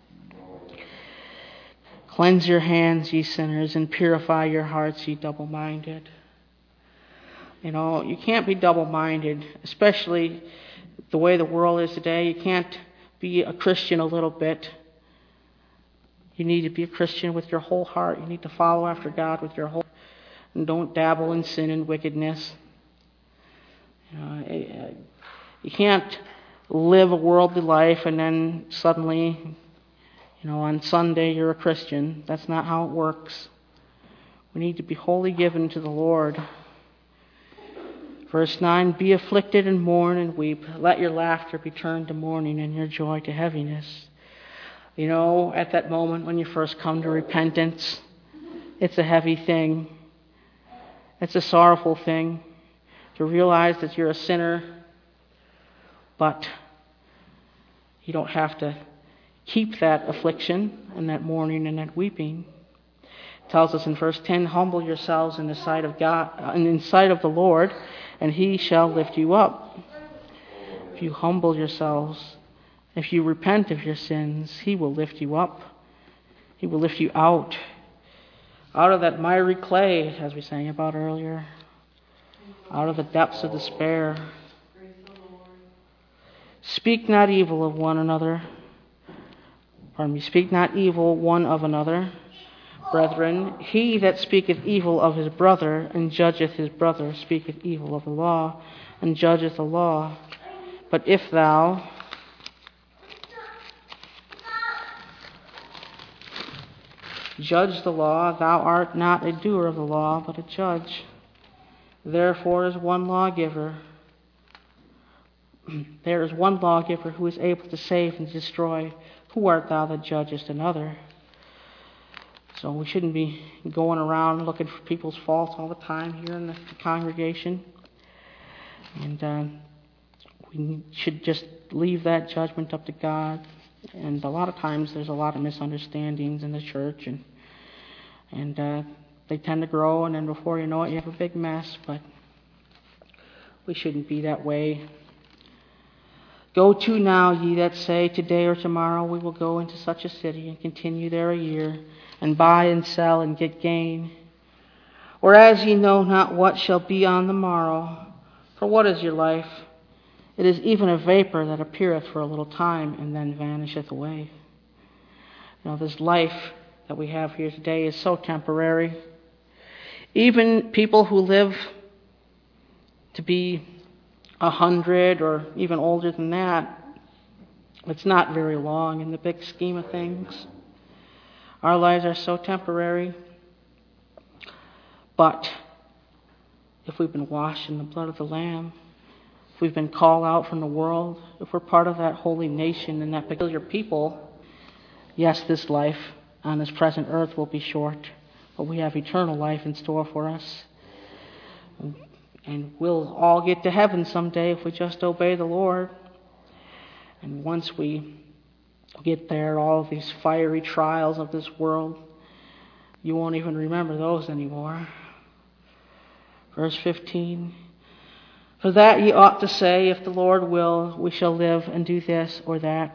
Cleanse your hands, ye sinners, and purify your hearts, ye double-minded. You know, you can't be double-minded, especially the way the world is today. You can't be a Christian a little bit. You need to be a Christian with your whole heart. You need to follow after God with your whole heart. And don't dabble in sin and wickedness. You can't live a worldly life and then suddenly, on Sunday you're a Christian. That's not how it works. We need to be wholly given to the Lord. Verse 9, Be afflicted and mourn and weep. Let your laughter be turned to mourning and your joy to heaviness. At that moment when you first come to repentance, it's a heavy thing. It's a sorrowful thing to realize that you're a sinner, but you don't have to keep that affliction and that mourning and that weeping. It tells us in verse 10, Humble yourselves in the sight of God and in sight of the Lord, and He shall lift you up. If you humble yourselves, if you repent of your sins, He will lift you up. He will lift you out of that miry clay, as we sang about earlier, out of the depths of despair. Speak not evil of one another. Speak not evil one of another. Brethren, he that speaketh evil of his brother and judgeth his brother speaketh evil of the law and judgeth the law. But if thou judge the law, thou art not a doer of the law, but a judge. Therefore is one lawgiver. There is one lawgiver who is able to save and destroy. Who art thou that judgest another? So we shouldn't be going around looking for people's faults all the time here in the congregation. And we should just leave that judgment up to God. And a lot of times there's a lot of misunderstandings in the church, and they tend to grow, and then before you know it, you have a big mess. But we shouldn't be that way. Go to now, ye that say, Today or tomorrow we will go into such a city and continue there a year, and buy and sell and get gain. Whereas ye know not what shall be on the morrow. For what is your life? It is even a vapor that appeareth for a little time and then vanisheth away. This life that we have here today is so temporary. Even people who live to be 100 or even older than that, it's not very long in the big scheme of things. Our lives are so temporary. But if we've been washed in the blood of the Lamb, if we've been called out from the world, if we're part of that holy nation and that peculiar people, yes, this life on this present earth will be short, but we have eternal life in store for us. And we'll all get to heaven someday if we just obey the Lord. And once we get there, all of these fiery trials of this world, you won't even remember those anymore. Verse 15, for that ye ought to say, if the Lord will, we shall live and do this or that.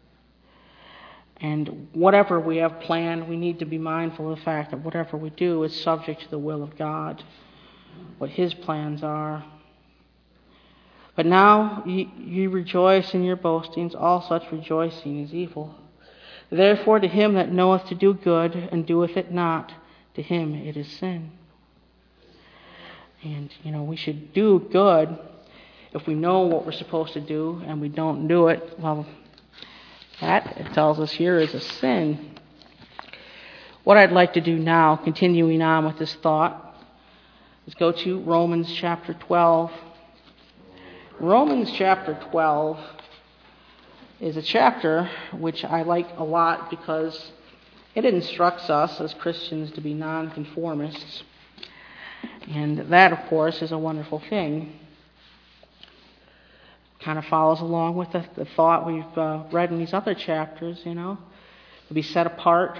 And whatever we have planned, we need to be mindful of the fact that whatever we do is subject to the will of God, what His plans are. But now ye rejoice in your boastings, all such rejoicing is evil. Therefore to him that knoweth to do good and doeth it not, to him it is sin. And, we should do good if we know what we're supposed to do and we don't do it. Well, that, it tells us here, is a sin. What I'd like to do now, continuing on with this thought, is go to Romans chapter 12. Romans chapter 12 is a chapter which I like a lot because it instructs us as Christians to be nonconformists. And that, of course, is a wonderful thing. Kind of follows along with the thought we've read in these other chapters, to be set apart.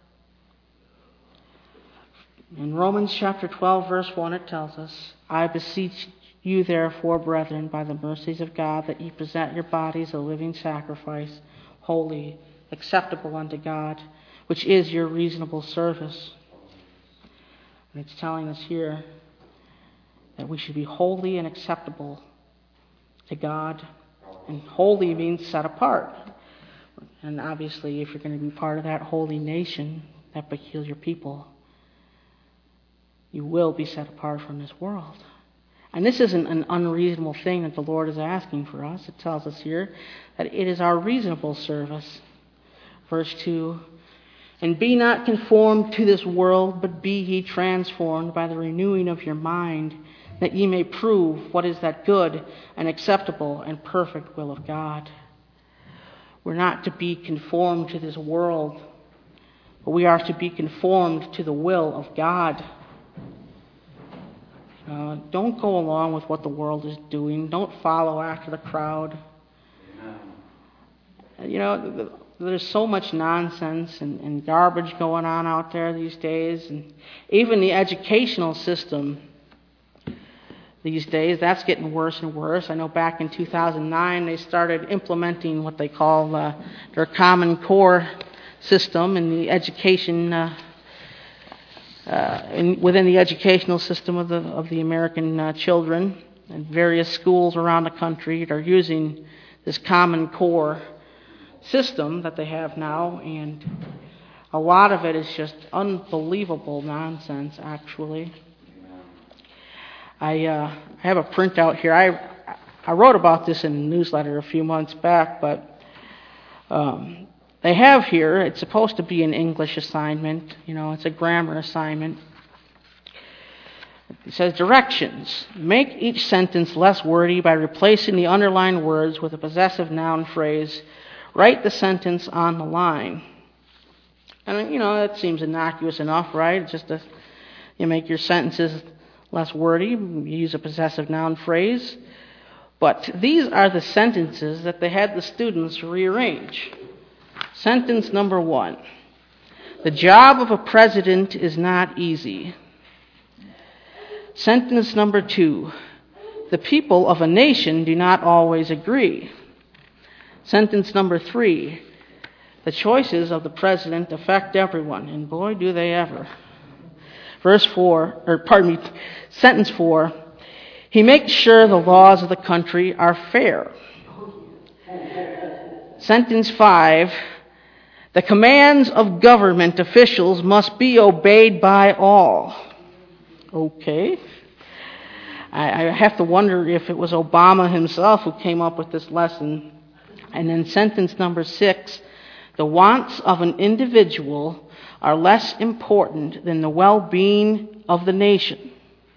In Romans chapter 12, verse 1, it tells us, I beseech you therefore, brethren, by the mercies of God, that ye present your bodies a living sacrifice, holy, acceptable unto God, which is your reasonable service. And it's telling us here that we should be holy and acceptable to God. And holy means set apart. And obviously, if you're going to be part of that holy nation, that peculiar people, you will be set apart from this world. And this isn't an unreasonable thing that the Lord is asking for us. It tells us here that it is our reasonable service. Verse 2, and be not conformed to this world, but be ye transformed by the renewing of your mind, that ye may prove what is that good and acceptable and perfect will of God. We're not to be conformed to this world, but we are to be conformed to the will of God. Don't go along with what the world is doing. Don't follow after the crowd. There's so much nonsense and garbage going on out there these days. And even the educational system these days, that's getting worse and worse. I know back in 2009 they started implementing what they call their Common Core system in the education within the educational system of the American children. And various schools around the country are using this Common Core system that they have now, and a lot of it is just unbelievable nonsense, actually. I have a printout here. I wrote about this in a newsletter a few months back, but they have here, it's supposed to be an English assignment, it's a grammar assignment. It says, directions. Make each sentence less wordy by replacing the underlined words with a possessive noun phrase. Write the sentence on the line. And, that seems innocuous enough, right? It's just you make your sentences less wordy, you use a possessive noun phrase. But these are the sentences that they had the students rearrange. Sentence number 1. The job of a president is not easy. Sentence number 2. The people of a nation do not always agree. Sentence number 3. The choices of the president affect everyone, and boy, do they ever. Sentence 4. He makes sure the laws of the country are fair. Sentence 5. The commands of government officials must be obeyed by all. Okay. I have to wonder if it was Obama himself who came up with this lesson. And then sentence number 6, the wants of an individual are less important than the well-being of the nation.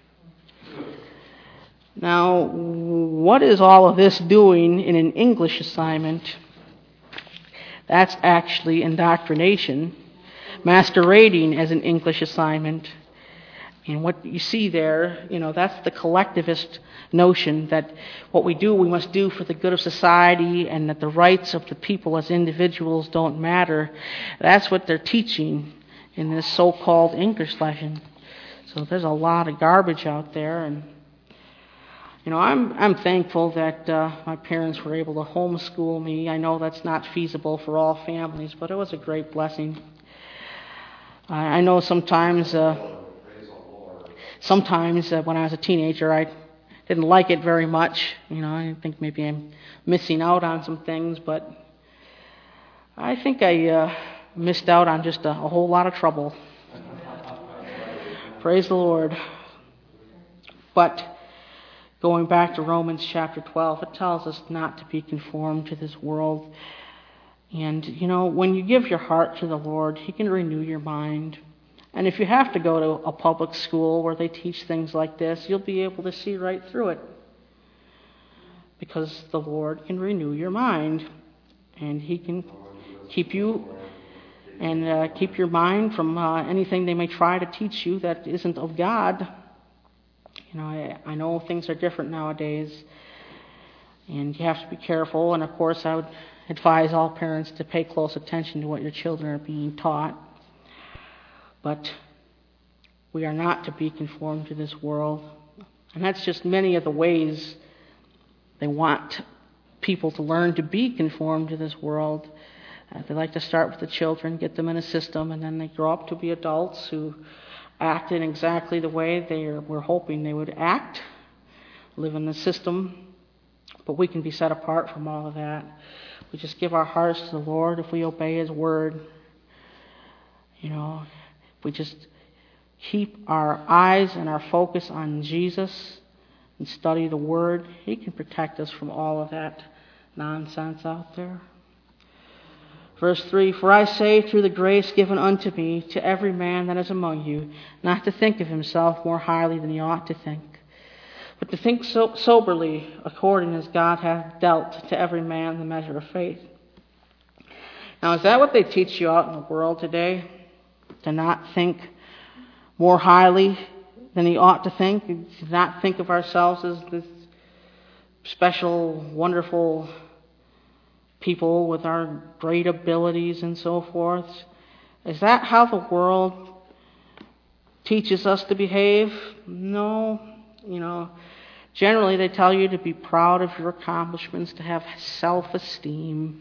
Now, what is all of this doing in an English assignment? That's actually indoctrination, masquerading as an English assignment. And what you see there, that's the collectivist notion that what we do, we must do for the good of society, and that the rights of the people as individuals don't matter. That's what they're teaching in this so-called English lesson. So there's a lot of garbage out there, and I'm thankful that my parents were able to homeschool me. I know that's not feasible for all families, but it was a great blessing. I know sometimes when I was a teenager, I didn't like it very much. I think maybe I'm missing out on some things, but I think I missed out on just a whole lot of trouble. Praise the Lord. But going back to Romans chapter 12, it tells us not to be conformed to this world. And, when you give your heart to the Lord, He can renew your mind. And if you have to go to a public school where they teach things like this, you'll be able to see right through it. Because the Lord can renew your mind. And He can keep you and keep your mind from anything they may try to teach you that isn't of God. I know things are different nowadays. And you have to be careful. And of course, I would advise all parents to pay close attention to what your children are being taught. But we are not to be conformed to this world. And that's just many of the ways they want people to learn to be conformed to this world. They like to start with the children, get them in a system, and then they grow up to be adults who act in exactly the way we're hoping they would act, live in the system. But we can be set apart from all of that. We just give our hearts to the Lord if we obey His word. We just keep our eyes and our focus on Jesus and study the Word, He can protect us from all of that nonsense out there. Verse 3, for I say through the grace given unto me to every man that is among you, not to think of himself more highly than he ought to think, but to think soberly according as God hath dealt to every man the measure of faith. Now, is that what they teach you out in the world today? To not think more highly than he ought to think, to not think of ourselves as this special, wonderful people with our great abilities and so forth? Is that how the world teaches us to behave? No. Generally they tell you to be proud of your accomplishments, to have self-esteem.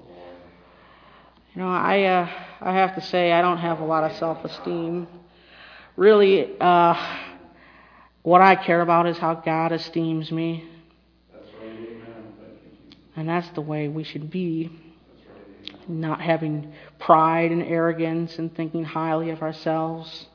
I have to say I don't have a lot of self-esteem. Really, what I care about is how God esteems me. And that's the way we should be. Not having pride and arrogance and thinking highly of ourselves.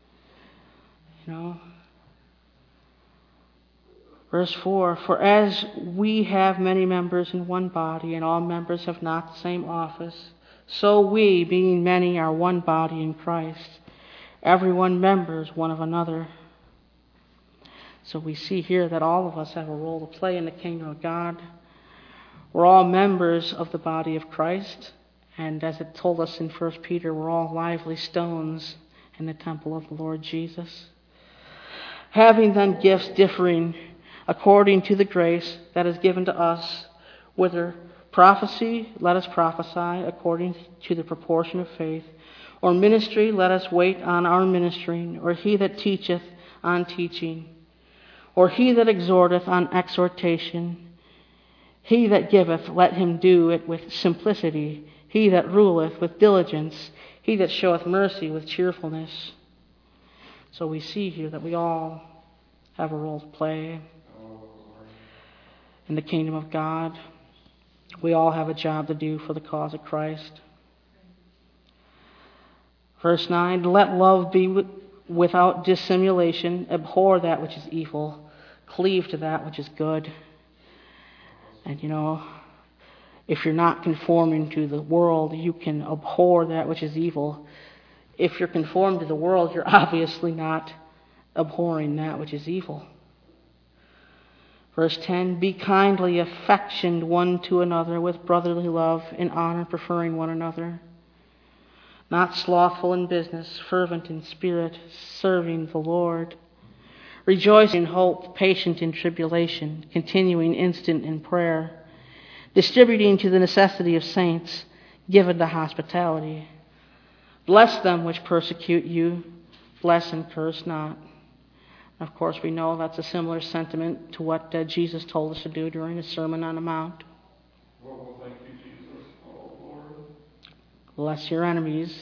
Verse 4, for as we have many members in one body, and all members have not the same office, so we, being many, are one body in Christ, everyone members one of another. So we see here that all of us have a role to play in the kingdom of God. We're all members of the body of Christ, and as it told us in 1 Peter, we're all lively stones in the temple of the Lord Jesus. Having then gifts differing according to the grace that is given to us, whether prophecy, let us prophesy according to the proportion of faith, or ministry, let us wait on our ministering, or he that teacheth on teaching, or he that exhorteth on exhortation. He that giveth, let him do it with simplicity. He that ruleth with diligence. He that showeth mercy with cheerfulness. So we see here that we all have a role to play in the kingdom of God. We all have a job to do for the cause of Christ. Verse 9, let love be without dissimulation. Abhor that which is evil. cleave to that which is good. And if you're not conforming to the world, you can abhor that which is evil. If you're conformed to the world, you're obviously not abhorring that which is evil. Verse 10, be kindly affectioned one to another with brotherly love, in honor preferring one another. Not slothful in business, fervent in spirit, serving the Lord. Rejoicing in hope, patient in tribulation, continuing instant in prayer. Distributing to the necessity of saints, given to hospitality. Bless them which persecute you, bless and curse not. Of course, we know that's a similar sentiment to what Jesus told us to do during his Sermon on the Mount. Well, thank you, Jesus. Oh, Lord. Bless your enemies.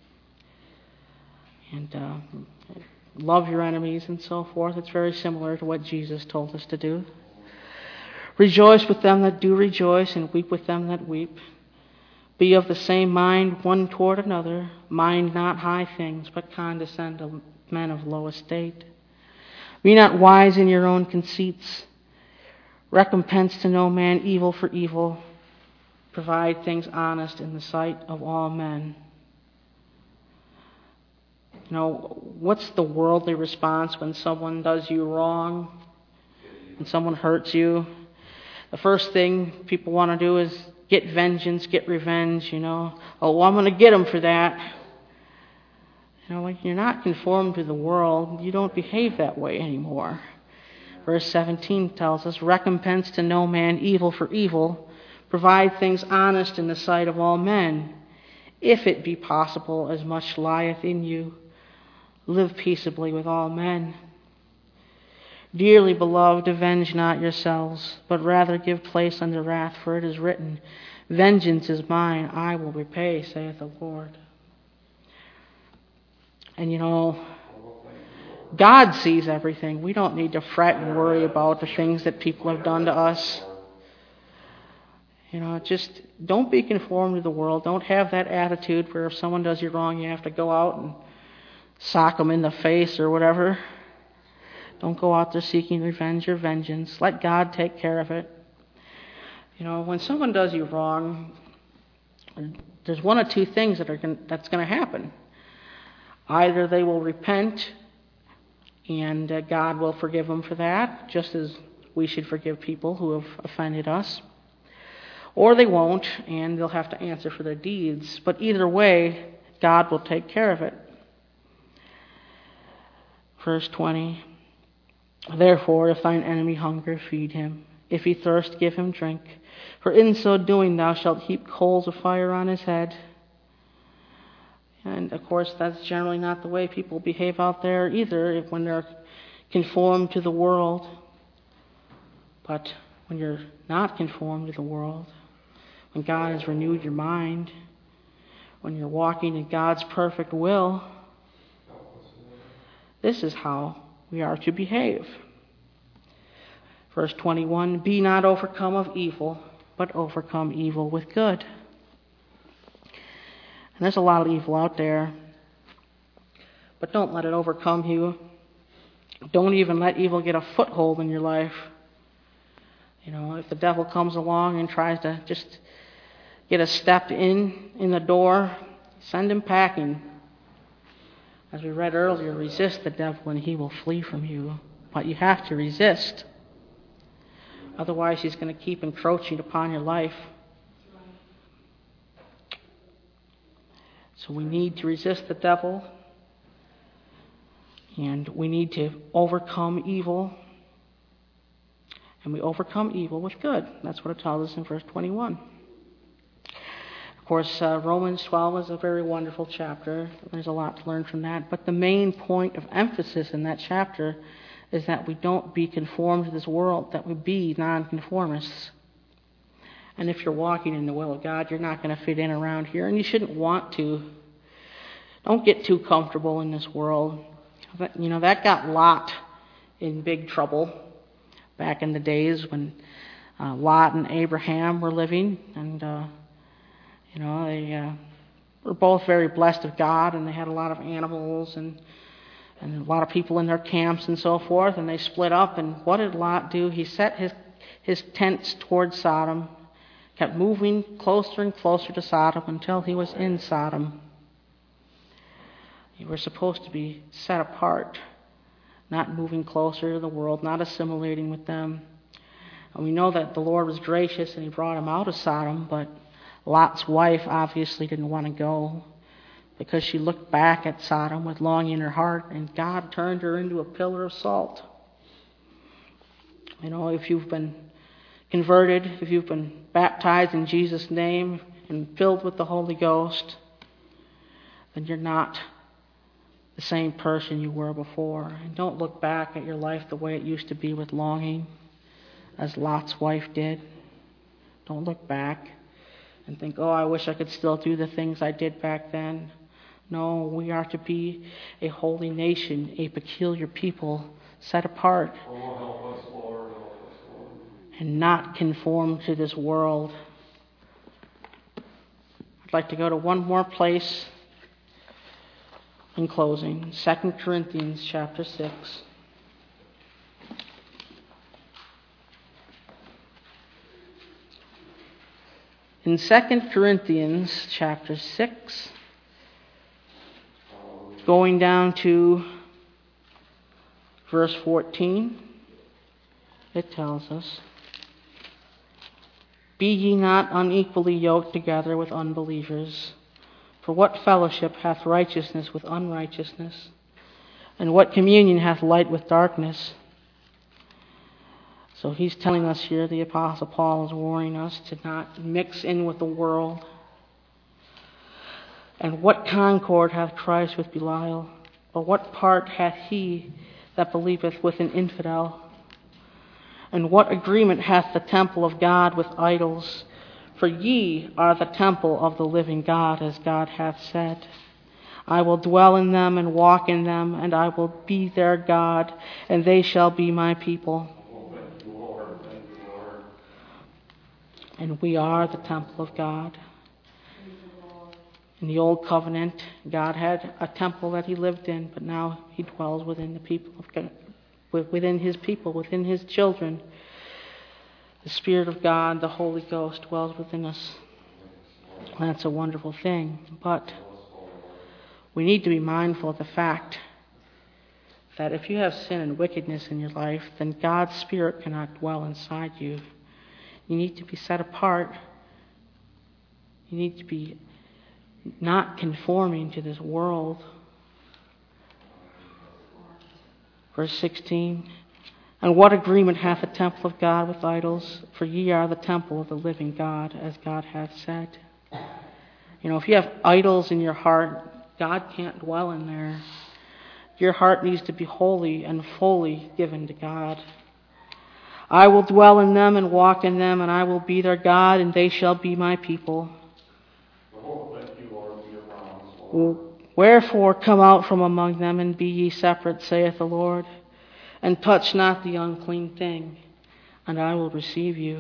And love your enemies and so forth. It's very similar to what Jesus told us to do. Rejoice with them that do rejoice, and weep with them that weep. Be of the same mind one toward another. Mind not high things, but condescend to men of low estate. Be not wise in your own conceits. Recompense to no man evil for evil. Provide things honest in the sight of all men. What's the worldly response when someone does you wrong? When someone hurts you? The first thing people want to do is get vengeance, get revenge, Oh, well, I'm going to get them for that. When you're not conformed to the world, you don't behave that way anymore. Verse 17 tells us, recompense to no man evil for evil. Provide things honest in the sight of all men. If it be possible, as much lieth in you, live peaceably with all men. Dearly beloved, avenge not yourselves, but rather give place unto wrath, for it is written, vengeance is mine, I will repay, saith the Lord. And God sees everything. We don't need to fret and worry about the things that people have done to us. Just don't be conformed to the world. Don't have that attitude where if someone does you wrong, you have to go out and sock them in the face or whatever. Don't go out there seeking revenge or vengeance. Let God take care of it. When someone does you wrong, there's one of two things that's going to happen. Either they will repent and God will forgive them for that, just as we should forgive people who have offended us. Or they won't, and they'll have to answer for their deeds. But either way, God will take care of it. Verse 20, therefore, if thine enemy hunger, feed him. If he thirst, give him drink. For in so doing thou shalt heap coals of fire on his head. And, of course, that's generally not the way people behave out there either when they're conformed to the world. But when you're not conformed to the world, when God has renewed your mind, when you're walking in God's perfect will, this is how we are to behave. Verse 21, be not overcome of evil, but overcome evil with good. And there's a lot of evil out there, but don't let it overcome you. Don't even let evil get a foothold in your life. If the devil comes along and tries to just get a step in the door, send him packing. As we read earlier, resist the devil and he will flee from you. But you have to resist. Otherwise, he's going to keep encroaching upon your life. So we need to resist the devil. And we need to overcome evil. And we overcome evil with good. That's what it tells us in verse 21. Of course, Romans 12 is a very wonderful chapter. There's a lot to learn from that. But the main point of emphasis in that chapter is that we don't be conformed to this world, that we be nonconformists. And if you're walking in the will of God, you're not going to fit in around here, and you shouldn't want to. Don't get too comfortable in this world. That got Lot in big trouble back in the days when Lot and Abraham were living, and they were both very blessed of God, and they had a lot of animals and and a lot of people in their camps and so forth, and they split up. And what did Lot do? He set his tents towards Sodom, kept moving closer and closer to Sodom until he was in Sodom. You were supposed to be set apart, not moving closer to the world, not assimilating with them. And we know that the Lord was gracious and he brought him out of Sodom, but Lot's wife obviously didn't want to go because she looked back at Sodom with longing in her heart, and God turned her into a pillar of salt. You know, if you've been converted, if you've been baptized in Jesus' name and filled with the Holy Ghost, then you're not the same person you were before. And don't look back at your life the way it used to be with longing, as Lot's wife did. Don't look back and think, oh, I wish I could still do the things I did back then. No, we are to be a holy nation, a peculiar people, set apart, and not conform to this world. I'd like to go to one more place in closing, 2 Corinthians chapter 6. In 2 Corinthians chapter 6, going down to verse 14, it tells us, "Be ye not unequally yoked together with unbelievers. For what fellowship hath righteousness with unrighteousness? And what communion hath light with darkness?" So he's telling us here, the Apostle Paul is warning us to not mix in with the world. "And what concord hath Christ with Belial? Or what part hath he that believeth with an infidel? And what agreement hath the temple of God with idols? For ye are the temple of the living God, as God hath said, I will dwell in them and walk in them, and I will be their God, and they shall be my people." And we are the temple of God. In the Old Covenant, God had a temple that he lived in, but now he dwells within the people of God, within his people, within his children. The Spirit of God, the Holy Ghost, dwells within us. And that's a wonderful thing. But we need to be mindful of the fact that if you have sin and wickedness in your life, then God's Spirit cannot dwell inside you. You need to be set apart. You need to be not conforming to this world. Verse 16, "And what agreement hath the temple of God with idols? For ye are the temple of the living God, as God hath said." You know, if you have idols in your heart, God can't dwell in there. Your heart needs to be holy and fully given to God. "I will dwell in them and walk in them, and I will be their God, and they shall be my people." "Wherefore come out from among them, and be ye separate, saith the Lord, and touch not the unclean thing, and I will receive you,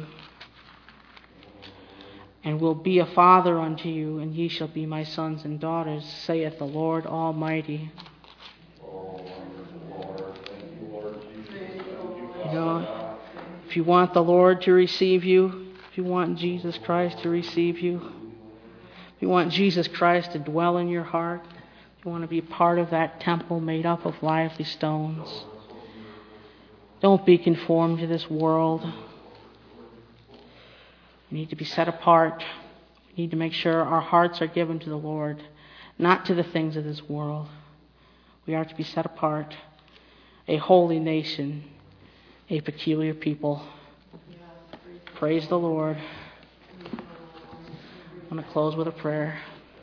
and will be a father unto you, and ye shall be my sons and daughters, saith the Lord Almighty." You know, if you want the Lord to receive you, if you want Jesus Christ to receive you, if you want Jesus Christ to dwell in your heart, if you want to be part of that temple made up of lively stones, don't be conformed to this world. We need to be set apart. We need to make sure our hearts are given to the Lord, not to the things of this world. We are to be set apart, a holy nation, a peculiar people. Praise the Lord. I'm going to close with a prayer.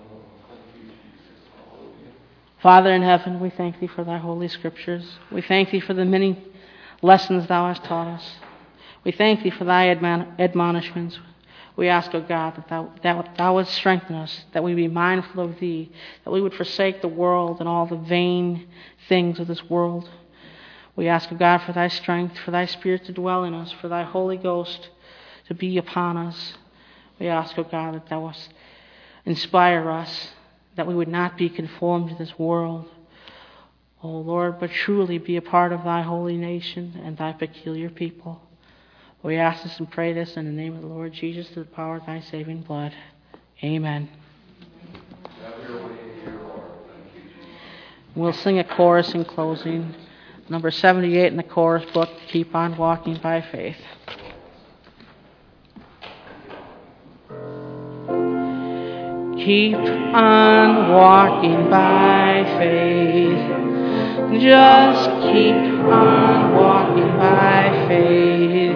Father in heaven, we thank thee for thy holy scriptures. We thank thee for the many lessons thou hast taught us. We thank thee for thy admonishments. We ask, O God, that thou would strengthen us, that we be mindful of thee, that we would forsake the world and all the vain things of this world. We ask, O God, for thy strength, for thy Spirit to dwell in us, for thy Holy Ghost to be upon us. We ask, O God, that thou wouldst inspire us, that we would not be conformed to this world. O Lord, but truly be a part of thy holy nation and thy peculiar people. We ask this and pray this in the name of the Lord Jesus, through the power of thy saving blood. Amen. We'll sing a chorus in closing. Number 78 in the chorus book, Keep on Walking by Faith. Keep on walking by faith. Just keep on walking by faith.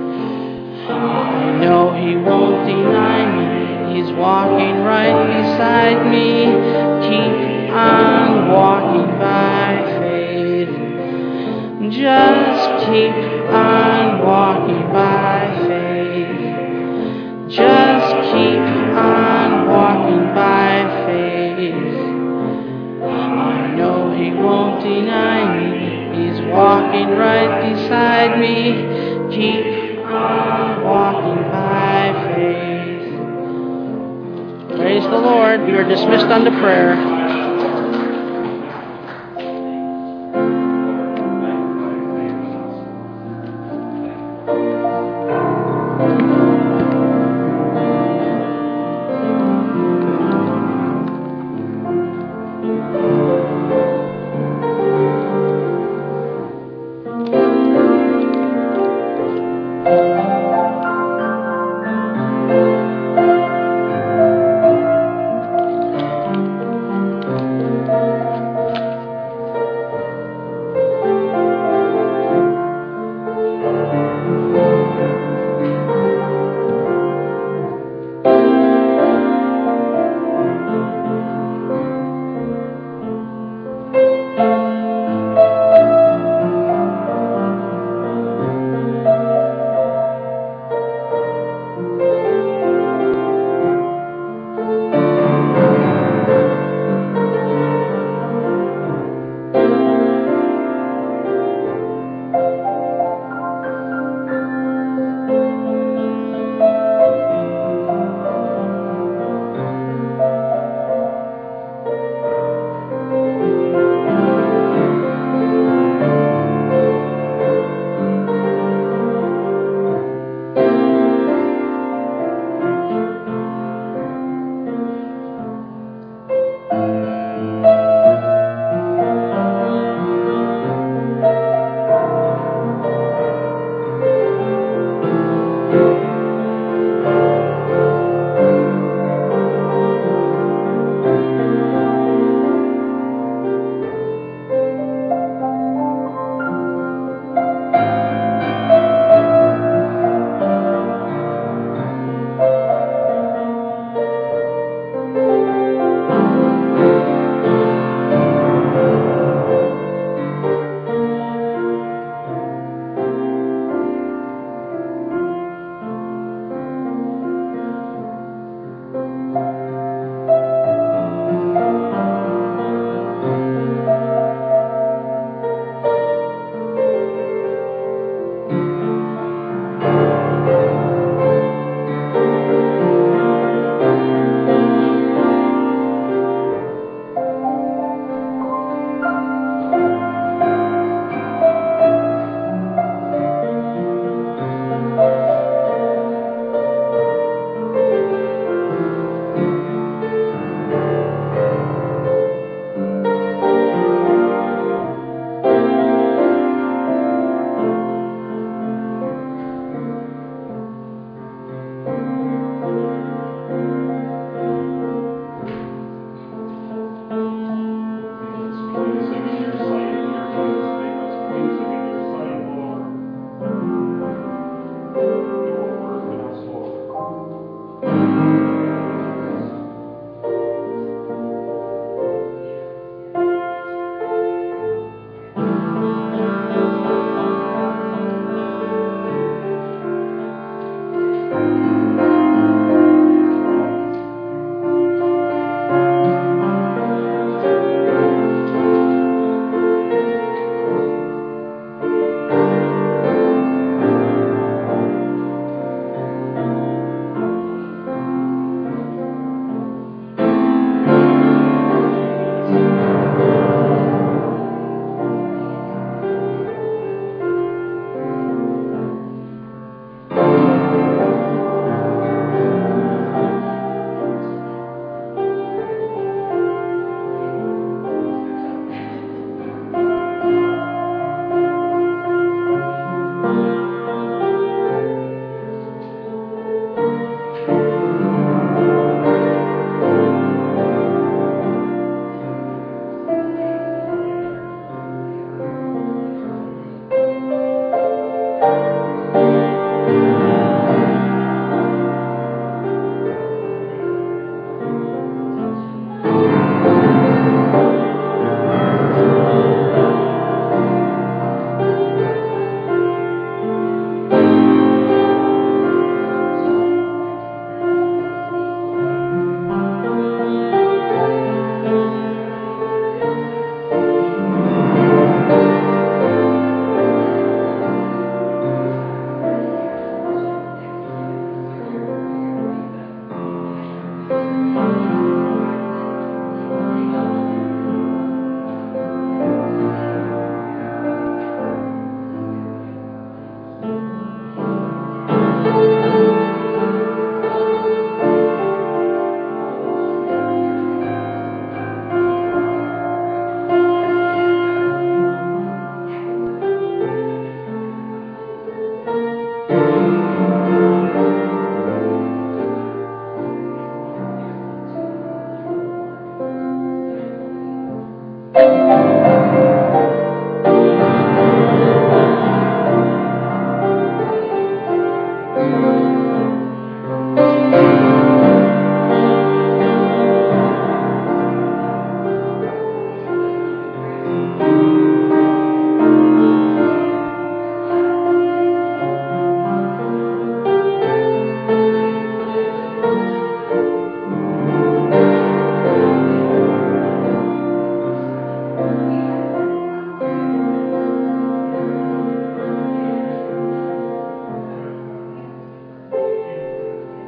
I know he won't deny me. He's walking right beside me. Keep on walking by faith. Just keep on walking by faith. Just keep on walking by faith. I know he won't deny me. He's walking right beside me. Keep on walking by faith. Praise the Lord. You are dismissed unto prayer.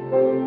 Thank you.